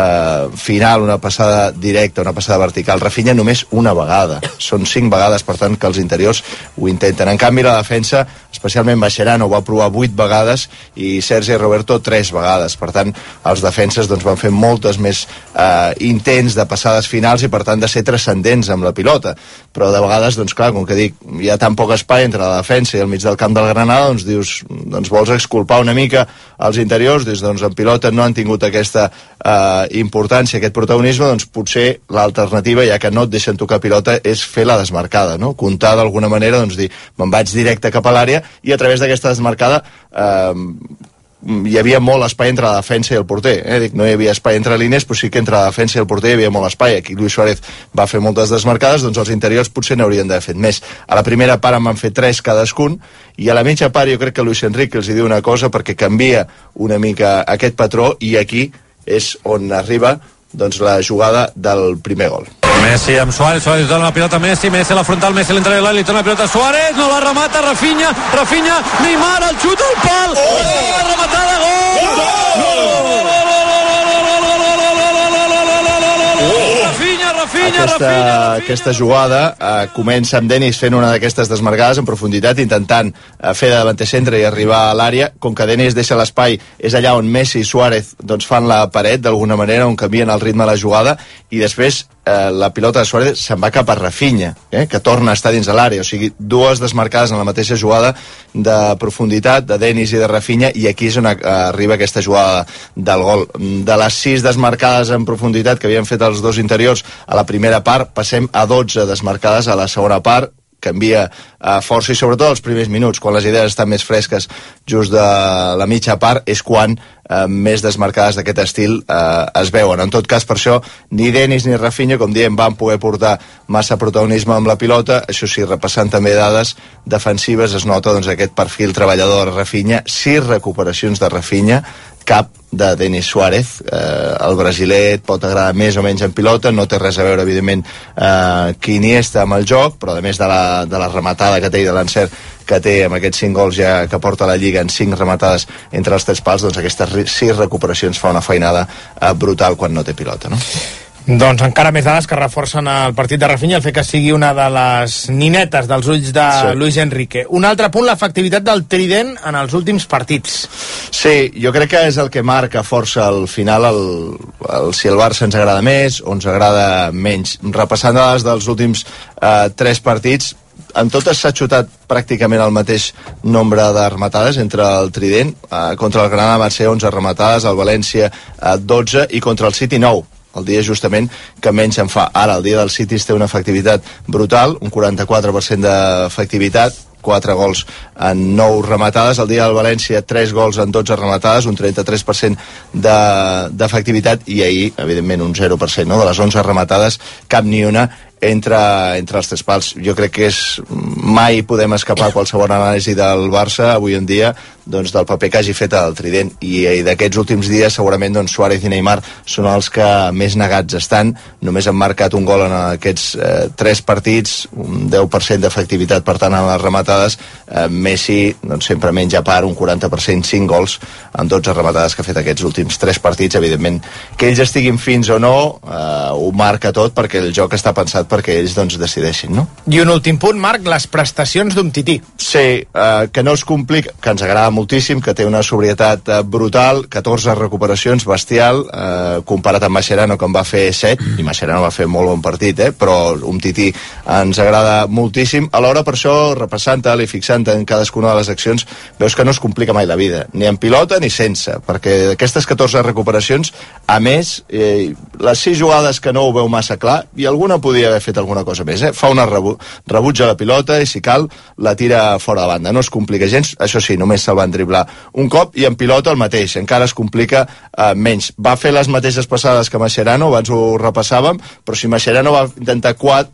final, una passada directa, una passada vertical. Rafinha només una vegada. Són 5 vegades, per tant, que els interiors ho intenten. En canvi, la defensa, especialment Mascherano, ho va provar 8 vegades i Sergi Roberto 3 vegades. Per tant, els defenses doncs, van fer moltes més intents de passades finals i, per tant, de ser transcendents amb la pilota. Però de vegades, doncs clar, com que dic, hi ha tan poc espai entre la defensa i el mig del camp del Granada, doncs dius, doncs vols exculpar una mica els interiors, doncs en pilota no han tingut aquesta importància, aquest protagonisme, doncs potser l'alternativa, ja que no et deixen tocar pilota, és fer la desmarcada, no? Comptar d'alguna manera, doncs dir, me'n vaig directe cap a l'àrea, i a través d'aquesta desmarcada hi havia molt espai entre la defensa i el porter, Dic, no hi havia espai entre línies, però sí que entre la defensa i el porter hi havia molt espai. Aquí Luis Suárez va fer moltes desmarcades, doncs els interiors potser n'haurien d'haver fet més. A la primera part en van fer 3 cadascun, i a la mitja part jo crec que Luis Enrique els hi diu una cosa perquè canvia una mica aquest patró, i aquí és on arriba doncs, la jugada del primer gol. Messi amb Suárez, Suárez dona la pilota a Messi, Messi a la frontal, Messi a l'interior, li dona la pilota a Suárez, no la remata, Rafinha, Neymar, el xut al pal, la rematada, gol! Rafinha, aquesta jugada. Comença amb Denis fent una d'aquestes desmarcades en profunditat, intentant fer de davanter centre i arribar a l'àrea. Com que Denis deixa l'espai, és allà on Messi i Suárez doncs, fan la paret d'alguna manera, on canvien el ritme de la jugada, i després la pilota de Suárez se'n va cap a Rafinha, que torna a estar dins de l'àrea. O sigui, dues desmarcades en la mateixa jugada de profunditat, de Denis i de Rafinha, i aquí és on arriba aquesta jugada del gol. De les 6 desmarcades en profunditat que havien fet els dos interiors a la primera part, passem a 12 desmarcades a la segona part. Canvia força, i sobretot els primers minuts, quan les idees estan més fresques just de la mitja part, és quan més desmarcades d'aquest estil es veuen. En tot cas, per això, ni Denis ni Rafinha, com diem, van poder portar massa protagonisme amb la pilota. Això sí, repassant també dades defensives, es nota doncs, aquest perfil treballador de Rafinha, 6 recuperacions de Rafinha, cap de Denis Suárez. El brasiler et pot agradar més o menys en pilota, no té res a veure, evidentment, Iniesta amb el joc, però a més de la rematada que té i de l'encert que té amb aquests 5 gols ja que porta la Lliga en 5 rematades entre els 3 pals, doncs aquestes 6 recuperacions fa una feinada brutal quan no té pilota, no? Doncs encara més dades que reforcen el partit de Rafinha, el fet que sigui una de les ninetes dels ulls de Luis Enrique. Un altre punt, l'efectivitat del trident en els últims partits. Sí, jo crec que és el que marca força al final si el Barça ens agrada més o ens agrada menys. Repassant dades dels últims 3 partits, en totes s'ha xutat pràcticament el mateix nombre de rematades entre el trident. Contra el Granada van ser 11 rematades, el València 12 i contra el City 9. El dia justament que menys en fa. Ara, el dia del City té una efectivitat brutal, un 44% d'efectivitat, 4 gols en 9 rematades. El dia del València, 3 gols en 12 rematades, un 33% d'efectivitat, i ahir, evidentment, un 0%, no? De les 11 rematades, cap ni una entre els 3 pals. Jo crec que mai podem escapar qualsevol anàlisi del Barça avui en dia doncs, del paper que hagi fet el trident, i d'aquests últims dies segurament doncs, Suárez i Neymar són els que més negats estan. Només han marcat un gol en aquests 3 partits, un 10% d'efectivitat per tant en les rematades. Messi doncs, sempre menys a part, un 40%, 5 gols en 12 rematades que ha fet aquests últims 3 partits. Evidentment que ells estiguin fins o no ho marca tot, perquè el joc està pensat perquè ells doncs, decideixin, no? I un últim punt, Marc, les prestacions d'Umtiti. Sí, que no es complica, que ens agrada moltíssim, que té una sobrietat brutal, 14 recuperacions, bestial, comparat amb Mascherano, que en va fer 7, i Mascherano va fer molt bon partit, però Umtiti ens agrada moltíssim. Alhora, per això, repassant-te'l i fixant-te en cadascuna de les accions, veus que no es complica mai la vida, ni en pilota ni sense, perquè d'aquestes 14 recuperacions, a més, les 6 jugades que no ho veu massa clar, i alguna podria haver fet alguna cosa més, fa una rebutja la pilota i si cal la tira fora de banda, no es complica gens. Això sí, només se'l van driblar un cop, i en pilota el mateix, encara es complica menys. Va fer les mateixes passades que Mascherano, abans ho repassàvem, però si Mascherano va intentar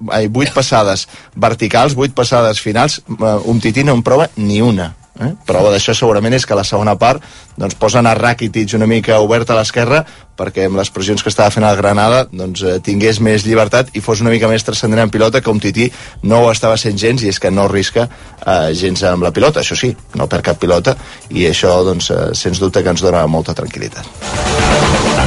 8 passades verticals, 8 passades finals, Umtiti no en prova ni una. Prova d'això segurament és que a la segona part doncs, posen a Rakitic una mica obert a l'esquerra, perquè amb les pressions que estava fent el Granada doncs, tingués més llibertat i fos una mica més transcendent en pilota, que Umtiti no ho estava sent gens, i és que no risca gens amb la pilota. Això sí, no perd cap pilota, i això doncs, sens dubte que ens dona molta tranquil·litat.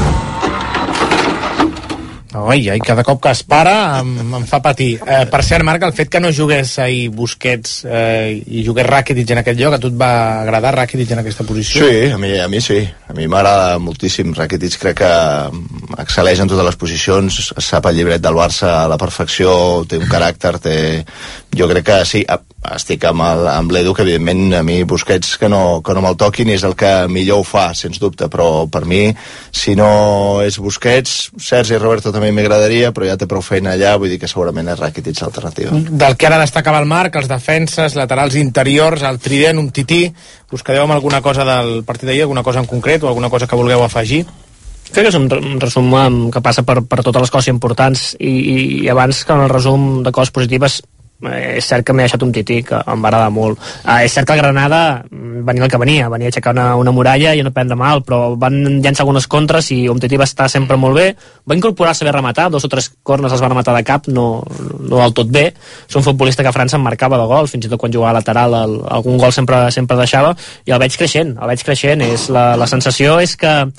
Ai, cada cop que es para em fa patir. Per cert, Marc, el fet que no jugués ahir Busquets i jugués Rakitic en aquest lloc, a tu et va agradar Rakitic en aquesta posició? Sí, a mi sí. A mi m'agrada moltíssim. Rakitic crec que excel·leix en totes les posicions, sap el llibret del Barça a la perfecció, té un caràcter, jo crec que sí. Estic amb l'Edu, que evidentment a mi Busquets que no me'l toquin, és el que millor ho fa, sens dubte, però per mi, si no és Busquets, Sergi Roberto també m'agradaria, però ja té prou feina allà, vull dir que segurament és Rakitic l'alternativa. Del que ara destacava el Marc, els defenses, laterals interiors, el trident, Umtiti, us quedeu amb alguna cosa del partit d'ahir, alguna cosa en concret o alguna cosa que vulgueu afegir? Crec que és un resum que passa per totes les coses importants, i abans que en el resum de coses positives, és cert que m'he deixat Umtiti, que em va agradar molt. És cert que el Granada venia el que venia a aixecar una muralla i no prendre mal, però van llançar algunes contres i Umtiti va estar sempre molt bé, va incorporar-se bé a rematar, 2 o 3 corners els va rematar de cap, no del tot bé. És un futbolista que a França em marcava de gol, fins i tot quan jugava a lateral algun gol sempre deixava, i el veig creixent. La sensació és que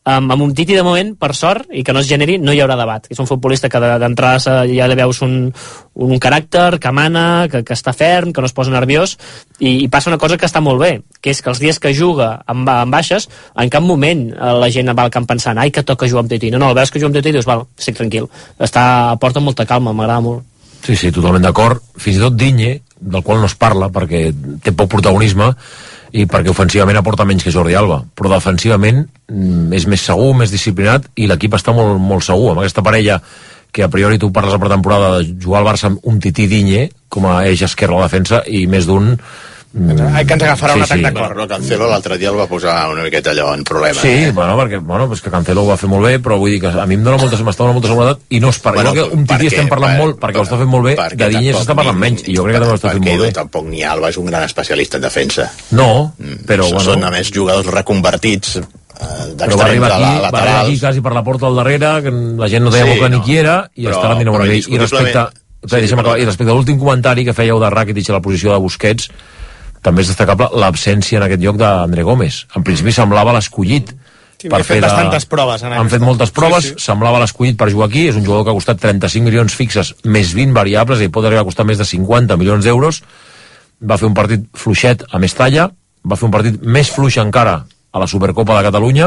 amb un Titi de moment, per sort, i que no es generi, no hi haurà debat. És un futbolista que d'entrada ja li veus un caràcter, que mana, que està ferm, que no es posa nerviós, i passa una cosa que està molt bé, que és que els dies que juga amb baixes, en cap moment la gent va al camp pensant, ai, que toca jugar amb Titi. No, veus que juga amb Titi i dius, val, estic tranquil. Porta molta calma, m'agrada molt. Sí, totalment d'acord. Fins i tot Digne, del qual no es parla perquè té poc protagonisme i perquè ofensivament aporta menys que Jordi Alba, però defensivament és més segur, més disciplinat, i l'equip està molt, molt segur. Amb aquesta parella que a priori tu parles a pretemporada de jugar al Barça amb un Tití Digne com a eix esquerre a la defensa, i més d'un que ens agafarà un atac de cor. Però Cancelo l'altre dia el va posar una miqueta allò en problema. Sí, perquè és que Cancelo ho va fer molt bé, però vull dir que a mi m'està donant molta seguretat, i no es parla. Jo crec que un Tití estem parlant molt perquè ho està fent molt bé, de Digne s'està parlant menys, i jo crec que també ho està fent molt bé. Tampoc ni Alba és un gran especialista en defensa. No, però són a més jugadors reconvertits però va arribar aquí quasi per la porta al darrere, que la gent no deia molt clar ni qui era, i està rendint molt bé. I respecte a l'últim comentari que fèieu de Rakitic a la posició de Busquets, també és destacable l'absència en aquest lloc d'André Gómez. En principi semblava l'escollit. Han fet bastantes proves. Han fet moltes proves, semblava l'escollit per jugar aquí. És un jugador que ha costat 35 milions fixes més 20 variables, i pot arribar a costar més de 50 milions d'euros. Va fer un partit fluixet a Mestalla, va fer un partit més fluix encara a la Supercopa de Catalunya,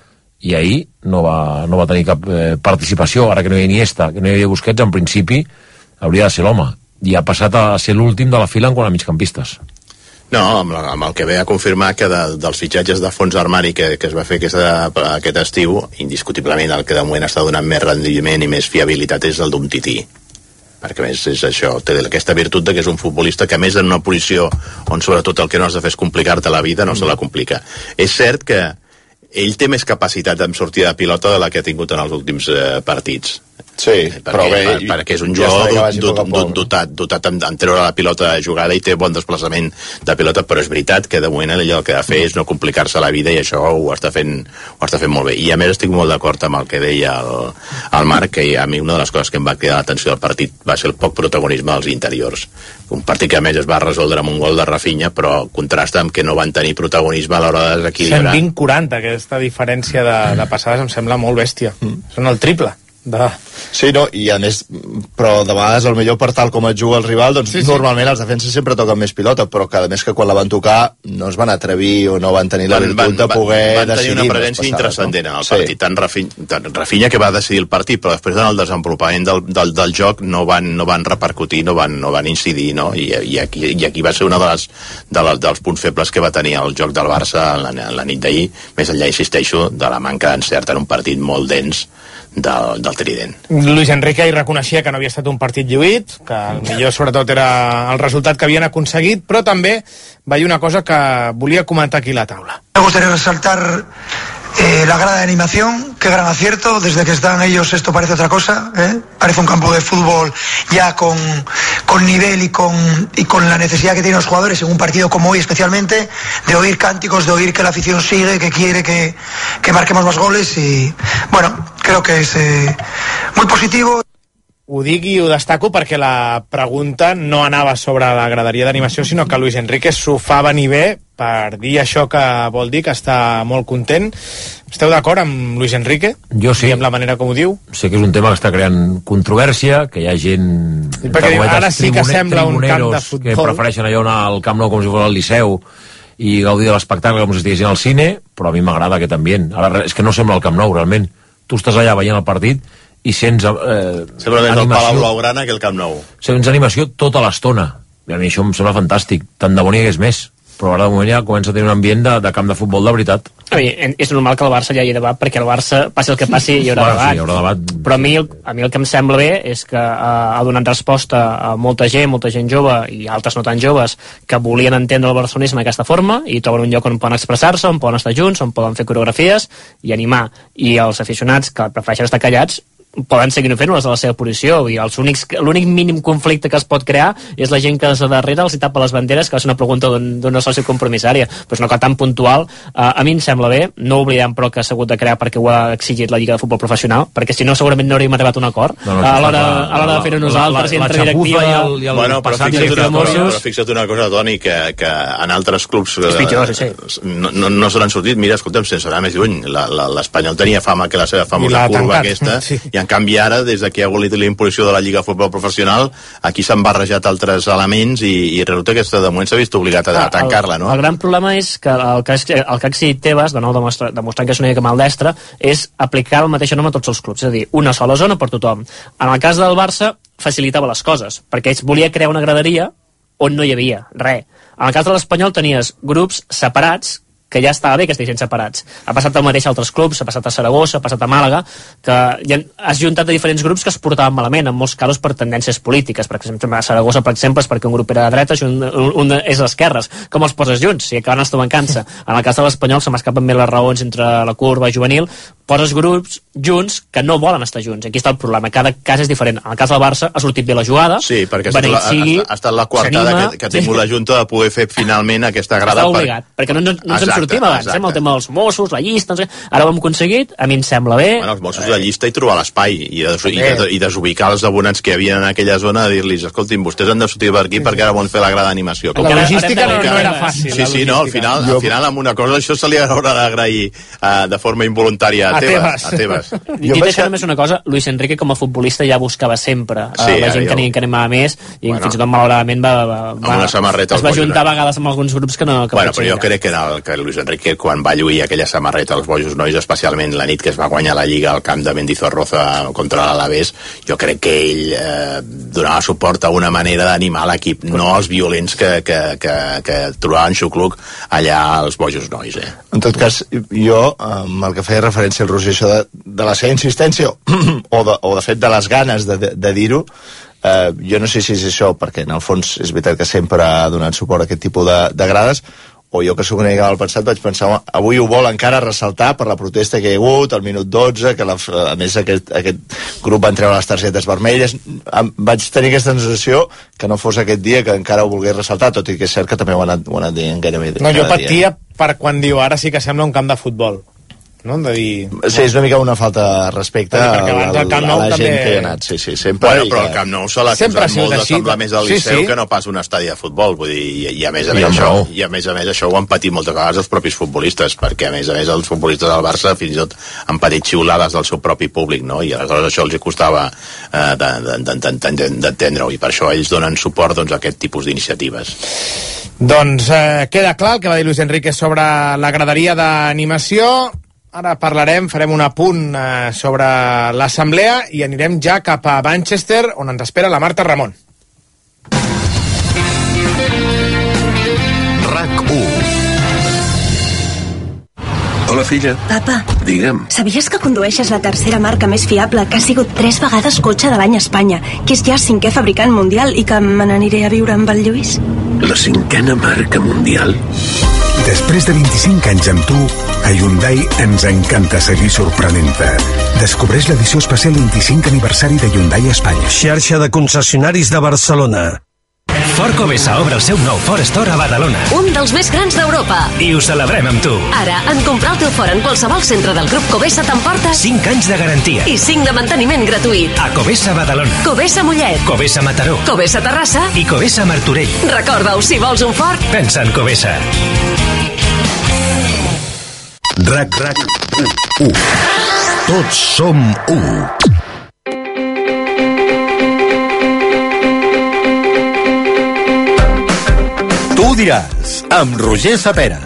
i ahir no va tenir cap participació. Ara que no hi havia Iniesta, que no hi havia Busquets, en principi hauria de ser l'home, i ha passat a ser l'últim de la fila en quant a migcampistes. No, amb el que ve a confirmar que dels fitxatges de fons d'armari que es va fer aquest estiu, indiscutiblement el que de moment està donant més rendiment i més fiabilitat és el d'un Tití, perquè a més és això, té aquesta virtut de que és un futbolista que a més en una posició on sobretot el que no has de fer és complicar-te la vida, no se la complica. És cert que ell té més capacitat en sortida de pilota de la que ha tingut en els últims partits. Sí, però bé, perquè és un jugador dotat en treure la pilota de jugada i té bon desplaçament de pilota, però és veritat que de moment ell el que ha de fer és no complicar-se la vida, i això ho està fent molt bé. I a més estic molt d'acord amb el que deia el Marc, que a mi una de les coses que em va cridar l'atenció del partit va ser el poc protagonisme dels interiors. Un partit que a més es va resoldre amb un gol de Rafinha, però contrasta amb que no van tenir protagonisme a l'hora de desequilibrar. 120-40, aquesta diferència de passades em sembla molt bèstia. Són el triple. Sí, no, i a més, però de vegades el millor per tal com et juga el rival, doncs normalment els defenses sempre toquen més pilota, però que a més que quan la van tocar no es van atrevir o no van tenir la virtut de poder decidir. Van tenir una presència intranscendent en el partit, tant Rafinha, que va decidir el partit, però després en el desenvolupament del joc no van repercutir, no van incidir, no? I aquí va ser un dels punts febles que va tenir el joc del Barça en la nit d'ahir, més enllà, insisteixo, de la manca d'encert en un partit molt dens del trident. Luis Enrique hi reconeixia que no havia estat un partit lluït, que el millor sobretot era el resultat que havien aconseguit, però també veia una cosa que volia comentar aquí a la taula. Me gustaría resaltar la grada de animación, qué gran acierto, desde que están ellos esto parece otra cosa, parece un campo de fútbol ya con nivel y con la necesidad que tienen los jugadores en un partido como hoy especialmente, de oír cánticos, de oír que la afición sigue, que quiere que marquemos más goles, y bueno, creo que es muy positivo. Ho dic i ho destaco perquè la pregunta no anava sobre la graderia d'animació, sinó que Luis Enrique s'ho fa venir bé per dir això que vol dir, que està molt content. Esteu d'acord amb Luis Enrique? Jo sí. I amb la manera com ho diu? Sé que és un tema que està creant controvèrsia, que hi ha gent... Perquè ara sí que sembla un camp de futbol. Que prefereixen allò anar al Camp Nou com si fos al Liceu i gaudir de l'espectacle com si estiguessin al cine, però a mi m'agrada aquest ambient. Ara és que no sembla el Camp Nou, realment. Tu estàs allà veient el partit i sents sembla més el Palau Blaugrana que el Camp Nou. Sents animació tota l'estona, i a mi això em sembla fantàstic. Tant de bo n'hi hagués més, però ara de moment ja comença a tenir un ambient de camp de futbol de veritat. A mi, és normal que el Barça ja hi ha debat, perquè el Barça, passi el que passi, hi haurà debat. Sí, hi haurà debat. Però a mi el que em sembla bé és que ha donat resposta a molta gent jove i altres no tan joves que volien entendre el barcelonisme d'aquesta forma, i troben un lloc on poden expressar-se, on poden estar junts, on poden fer coreografies i animar. I els aficionats que prefereixen estar callats poden seguir fent les de la seva posició, i l'únic mínim conflicte que es pot crear és la gent que és a darrere els hi tapa les banderes, que va ser una pregunta d'una soci compromissària, però és una cosa tan puntual. A mi em sembla bé, no oblidem però que s'ha hagut de crear perquè ho ha exigit la Lliga de Futbol Professional, perquè si no segurament no hauríem arribat a un acord a l'hora de fer-ho nosaltres, entre directiva i el bueno, però fixa't una cosa, Toni, que en altres clubs no se n'han sortit. Mira, escolta'm, sense anar més lluny, l'Espanyol tenia fama, que la seva famosa curva aquesta, i en canvi ara, des que hi ha hagut la imposició de la Lliga de Futbol Professional, aquí s'han barrejat altres elements i resulta que de moment s'ha vist obligat a tancar-la, no? El gran problema és que el que ha exigit Tebas, de nou demostrant que és una mica maldestre, és aplicar el mateix norma a tots els clubs, és a dir, una sola zona per tothom. En el cas del Barça facilitava les coses, perquè ells volia crear una graderia on no hi havia res. En el cas de l'Espanyol tenies grups separats, que ja estava bé que estiguessin separats. Ha passat el mateix a altres clubs, ha passat a Saragossa, ha passat a Màlaga, que ja has juntat a diferents grups que es portaven malament, en molts casos per tendències polítiques. Per exemple, a Saragossa, per exemple, és perquè un grup era de dretes i un és d'esquerres. Com els poses junts? Si acaben estovant-se. En el cas de l'Espanyol se m'escapen bé les raons entre la curva juvenil, poses grups junts que no volen estar junts. Aquí està el problema. Cada cas és diferent. En el cas del Barça ha sortit bé la jugada. Sí, perquè ha estat la coartada que ha tingut la Junta de poder fer finalment aquesta grada. Està obligat, perquè no ens en sortim abans, amb el tema dels Mossos, la llista, ara ho hem aconseguit, a mi em sembla bé. Bueno, els Mossos, la llista i trobar l'espai i desubicar els abonats que hi havia en aquella zona, dir-los, escoltin, vostès han de sortir per aquí perquè ara volen fer la grada d'animació. La logística no era fàcil. Sí, no, al final amb una cosa això se li haurà d'agrair de forma involuntària a Tebas. I dit això només una cosa, Luis Enrique com a futbolista ja buscava sempre la gent que animava més i fins i tot malauradament es va juntar a vegades amb alguns grups que no... Bueno, però jo crec que Luis Enrique quan va lluir aquella samarreta als Bojos Nois, especialment la nit que es va guanyar la Lliga al camp de Mendizorroza contra l'Alavés, jo crec que ell donava suport a una manera d'animar l'equip, no als violents que trobaven xucluc allà als Bojos Nois. En tot cas, jo, amb el que feia referència al Roger, això de la seva insistència o de fet de les ganes de dir-ho, jo no sé si és això, perquè en el fons és veritat que sempre ha donat suport a aquest tipus de grades, o jo que soc una mica mal pensat vaig pensar, avui ho vol encara ressaltar per la protesta que hi ha hagut al minut 12, que a més aquest grup van treure les targetes vermelles. Vaig tenir aquesta sensació que no fos aquest dia que encara ho volgués ressaltar, tot i que és cert que també ho ha anat dient gairebé. No, jo patia per quan diu ara sí que sembla un camp de futbol, no? De dir... Sí, és una mica una falta de respecte a la gent que hi ha anat. Sí, sempre. Bueno, però el Camp Nou se l'ha acusat molt de semblar més al Liceu que no pas un estadi de futbol, vull dir, i a més a més això ho han patit moltes vegades els propis futbolistes, perquè a més els futbolistes del Barça fins i tot han patit xiulades del seu propi públic, no? I aleshores això els hi costava d'entendre-ho, i per això ells donen suport a aquest tipus d'iniciatives. Doncs queda clar el que va dir Luis Enrique sobre la graderia d'animació. Ara farem un apunt sobre l'assemblea i anirem ja cap a Manchester, on ens espera la Marta Ramon. RAC1. Hola, filla. Papa. Digue'm. Sabies que condueixes la tercera marca més fiable, que ha sigut 3 vegades cotxe de l'any a Espanya, que és ja 5è fabricant mundial i que me n'aniré a viure amb el Lluís? La 5a marca mundial? Després de 25 anys amb tu, a Hyundai ens encanta seguir sorprenent-te. Descobreix l'edició especial 25 aniversari de Hyundai Espanya. Xarxa de concessionaris de Barcelona. Ford Covesa obre el seu nou Ford Store a Badalona. Un dels més grans d'Europa. I ho celebrem amb tu. Ara, en comprar el teu Ford en qualsevol centre del grup Covesa t'emporta 5 anys de garantia. I 5 de manteniment gratuït. A Covesa Badalona. Covesa Mollet. Covesa Mataró. Covesa Terrassa. I Covesa Martorell. Recorda-ho, si vols un Ford, pensa en Covesa. RAC1. Tots som 1. Tu ho diràs, amb Roger Saperes.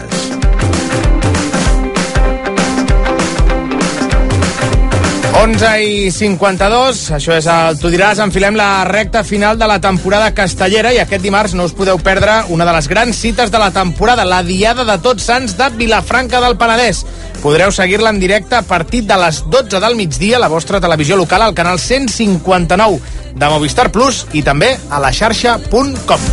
i 52, això és el Tu diràs, enfilem la recta final de la temporada castellera i aquest dimarts no us podeu perdre una de les grans cites de la temporada, la Diada de Tots Sants de Vilafranca del Penedès. Podreu seguir-la en directe a partir de les 12 del migdia a la vostra televisió local al canal 159 de Movistar Plus i també a la xarxa.com.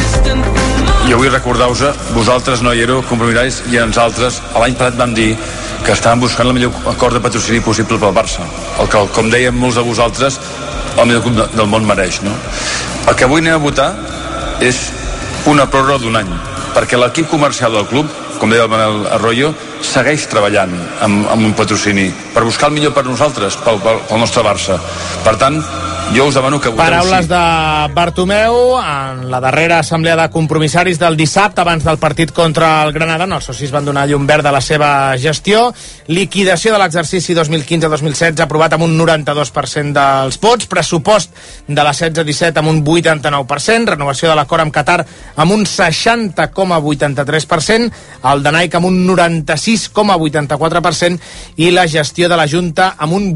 Jo vull recordar-vos, vosaltres no hi éreu compromissaris i els altres l'any passat vam dir que estaven buscant el millor acord de patrocini possible pel Barça, el que, com dèiem molts de vosaltres, el millor club del món mereix, no? El que avui anem a votar és una pròrroga d'un any, perquè l'equip comercial del club, com deia el Manel Arroyo, segueix treballant amb un patrocini per buscar el millor per nosaltres, pel nostre Barça. Per tant, jo us demano que voteu Paraules sí. de Bartomeu en la darrera assemblea de compromissaris del dissabte abans del partit contra el Granada, on els socis van donar llum verda a la seva gestió. Liquidació de l'exercici 2015-2016 aprovat amb un 92% dels vots, pressupost de la 16-17 amb un 89%, renovació de l'acord amb Qatar amb un 60,83%, el de Nike amb un 96,84% i la gestió de la Junta amb un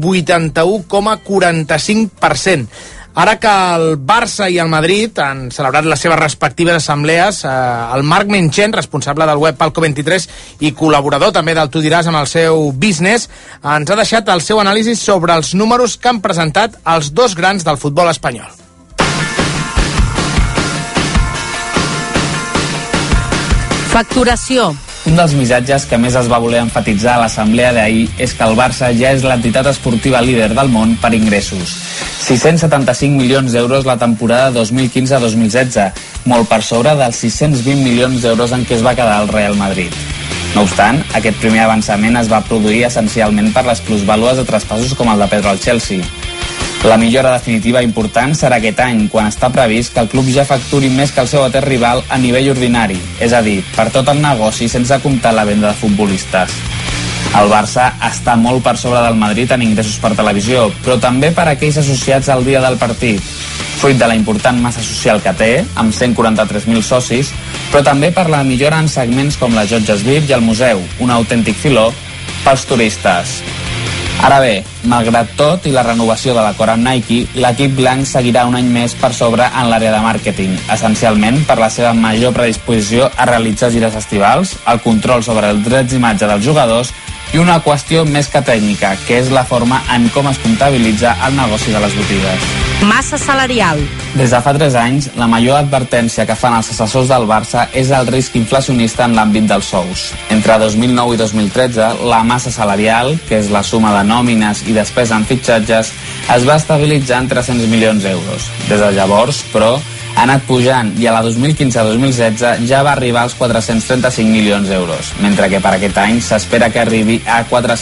81,45%. Ara que el Barça i el Madrid han celebrat les seves respectives assemblees, el Marc Menchen, responsable del web Palco 23 i col·laborador també del Tu diràs amb el seu business, ens ha deixat el seu anàlisi sobre els números que han presentat els dos grans del futbol espanyol. Facturació. Un dels missatges que més es va voler enfatitzar a l'assemblea d'ahir és que el Barça ja és l'entitat esportiva líder del món per ingressos. 675 milions d'euros la temporada 2015-2016, molt per sobre dels 620 milions d'euros en què es va quedar el Real Madrid. No obstant, aquest primer avançament es va produir essencialment per les plusvàlues de traspassos com el de Pedro al Chelsea. La millora definitiva important serà aquest any, quan està previst que el club ja facturi més que el seu alter rival a nivell ordinari, és a dir, per tot el negoci sense comptar la venda de futbolistes. El Barça està molt per sobre del Madrid en ingressos per televisió, però també per aquells associats al dia del partit, fruit de la important massa social que té, amb 143.000 socis, però també per la millora en segments com la Llotges VIP i el museu, un autèntic filó pels turistes. Ara bé, malgrat tot i la renovació de l'acord amb Nike, l'equip blanc seguirà un any més per sobre en l'àrea de màrqueting, essencialment per la seva major predisposició a realitzar gires estivals, el control sobre els drets d'imatge dels jugadors i una qüestió més que tècnica, que és la forma en com es comptabilitza el negoci de les botigues. Massa salarial. Des de fa 3 anys, la major advertència que fan els assessors del Barça és el risc inflacionista en l'àmbit dels sous. Entre 2009 i 2013, la massa salarial, que és la suma de nòmines i despesa en fitxatges, es va estabilitzar en 300 milions d'euros. Des de llavors, però, ha anat pujant i a la 2015-2016 ja va arribar als 435 milions d'euros, mentre que per aquest any s'espera que arribi a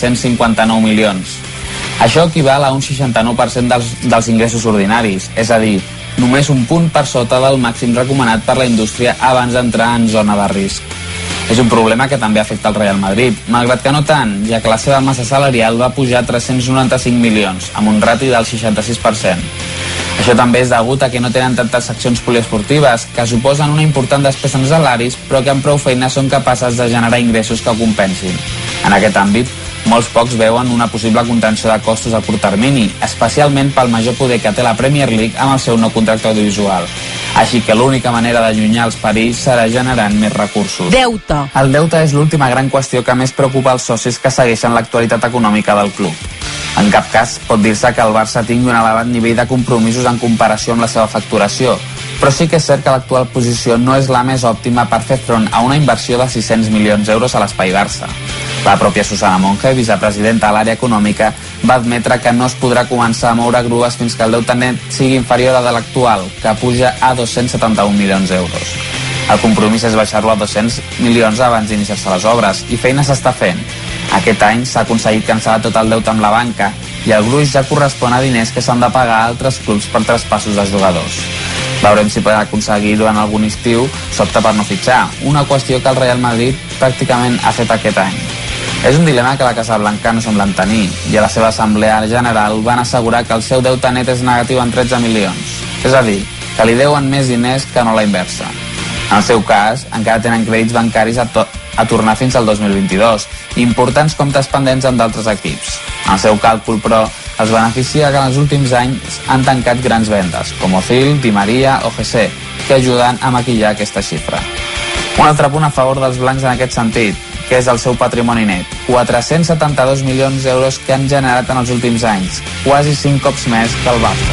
459 milions. Això equival a un 69% dels ingressos ordinaris, és a dir, només un punt per sota del màxim recomanat per la indústria abans d'entrar en zona de risc. És un problema que també afecta el Real Madrid, malgrat que no tant, ja que la seva massa salarial va pujar a 395 milions, amb un rati del 66%. Això també és degut a que no tenen tantes seccions poliesportives, que suposen una important despesa en salaris, però que amb prou feina són capaces de generar ingressos que ho compensin. En aquest àmbit, molts pocs veuen una possible contenció de costos a curt termini, especialment pel major poder que té la Premier League amb el seu nou contracte audiovisual. Així que l'única manera d'allunyar els perills serà generant més recursos. Deute. El deute és l'última gran qüestió que més preocupa els socis que segueixen l'actualitat econòmica del club. En cap cas pot dir-se que el Barça tingui un elevat nivell de compromisos en comparació amb la seva facturació, però sí que és cert que l'actual posició no és la més òptima per fer front a una inversió de 600 milions d'euros a l'Espai Barça. La pròpia Susana Monge, vicepresidenta a l'àrea econòmica, va admetre que no es podrà començar a moure grues fins que el deute net sigui inferior a de l'actual, que puja a 271 milions d'euros. El compromís és baixar-lo a 200 milions abans d'iniciar-se les obres, i feina s'està fent. Aquest any s'ha aconseguit cancel·lar tot el deute amb la banca i el gruix ja correspon a diners que s'han de pagar a altres clubs per traspassos de jugadors. Veurem si per aconseguir-ho en algun estiu s'opta per no fitxar, una qüestió que el Real Madrid pràcticament ha fet aquest any. És un dilema que la Casa Blanca no semblen tenir, i a la seva assemblea general van assegurar que el seu deute net és negatiu en 13 milions. És a dir, que li deuen més diners que no la inversa. En el seu cas, encara tenen crèdits bancaris a tornar fins al 2022, i importants comptes pendents amb d'altres equips. En el seu càlcul, però, els beneficia que en els últims anys han tancat grans vendes, com Ozil, Di Maria o José, que ajuden a maquillar aquesta xifra. Un altre punt a favor dels blancs en aquest sentit, que és el seu patrimoni net, 472 milions d'euros que han generat en els últims anys, quasi 5 cops més que el Barça.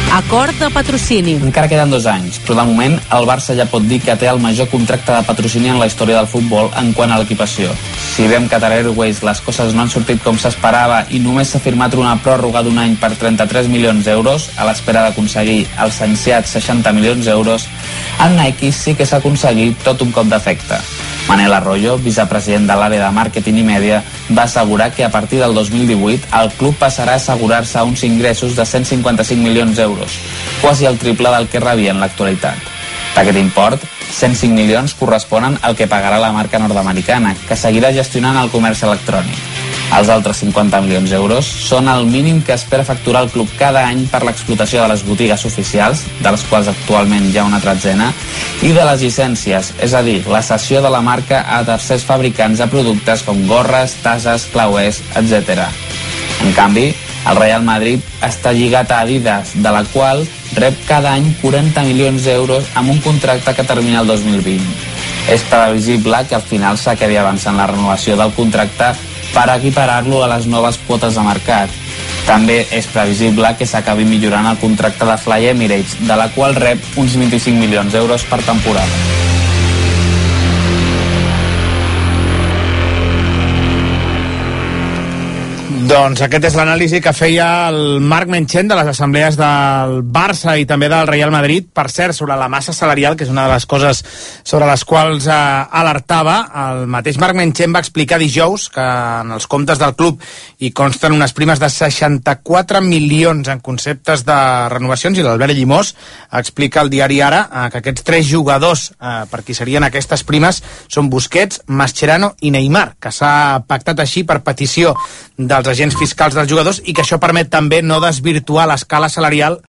Acord de patrocini. Encara queden 2 anys, però de moment el Barça ja pot dir que té el major contracte de patrocini en la història del futbol en quant a l'equipació. Si bé amb Qatar Airways les coses no han sortit com s'esperava i només s'ha firmat una pròrroga d'un any per 33 milions d'euros, a l'espera d'aconseguir els ansiats 60 milions d'euros, amb Nike sí que s'ha aconseguit tot un cop d'efecte. Manel Arroyo, vicepresident de l'àrea de màrqueting i mèdia, va assegurar que a partir del 2018 el club passarà a assegurar-se uns ingressos de 155 milions d'euros, quasi el triple del que rebia en l'actualitat. D'aquest import, 105 milions corresponen al que pagarà la marca nord-americana, que seguirà gestionant el comerç electrònic. Els altres 50 milions d'euros són el mínim que espera facturar el club cada any per l'explotació de les botigues oficials, de les quals actualment hi ha una tretzena, i de les llicències, és a dir, la cessió de la marca a tercers fabricants de productes com gorres, tasses, clauers, etc. En canvi, el Real Madrid està lligat a Adidas, de la qual rep cada any 40 milions d'euros amb un contracte que termina el 2020. És previsible que al final s'acabi avançant la renovació del contracte per equiparar-lo a les noves quotes de mercat. També és previsible que s'acabi millorant el contracte de Fly Emirates, de la qual rep uns 25 milions d'euros per temporada. Doncs aquest és l'anàlisi que feia el Marc Menchen de les assemblees del Barça i també del Real Madrid, per cert, sobre la massa salarial, que és una de les coses sobre les quals alertava. El mateix Marc Menchen va explicar dijous que en els comptes del club hi consten unes primes de 64 milions en conceptes de renovacions, i l'Albert Llimós explica al diari Ara que aquests 3 jugadors per qui serien aquestes primes són Busquets, Mascherano i Neymar, que s'ha pactat així per petició dels agents fiscals dels jugadors i que això permet també no desvirtuar l'escala salarial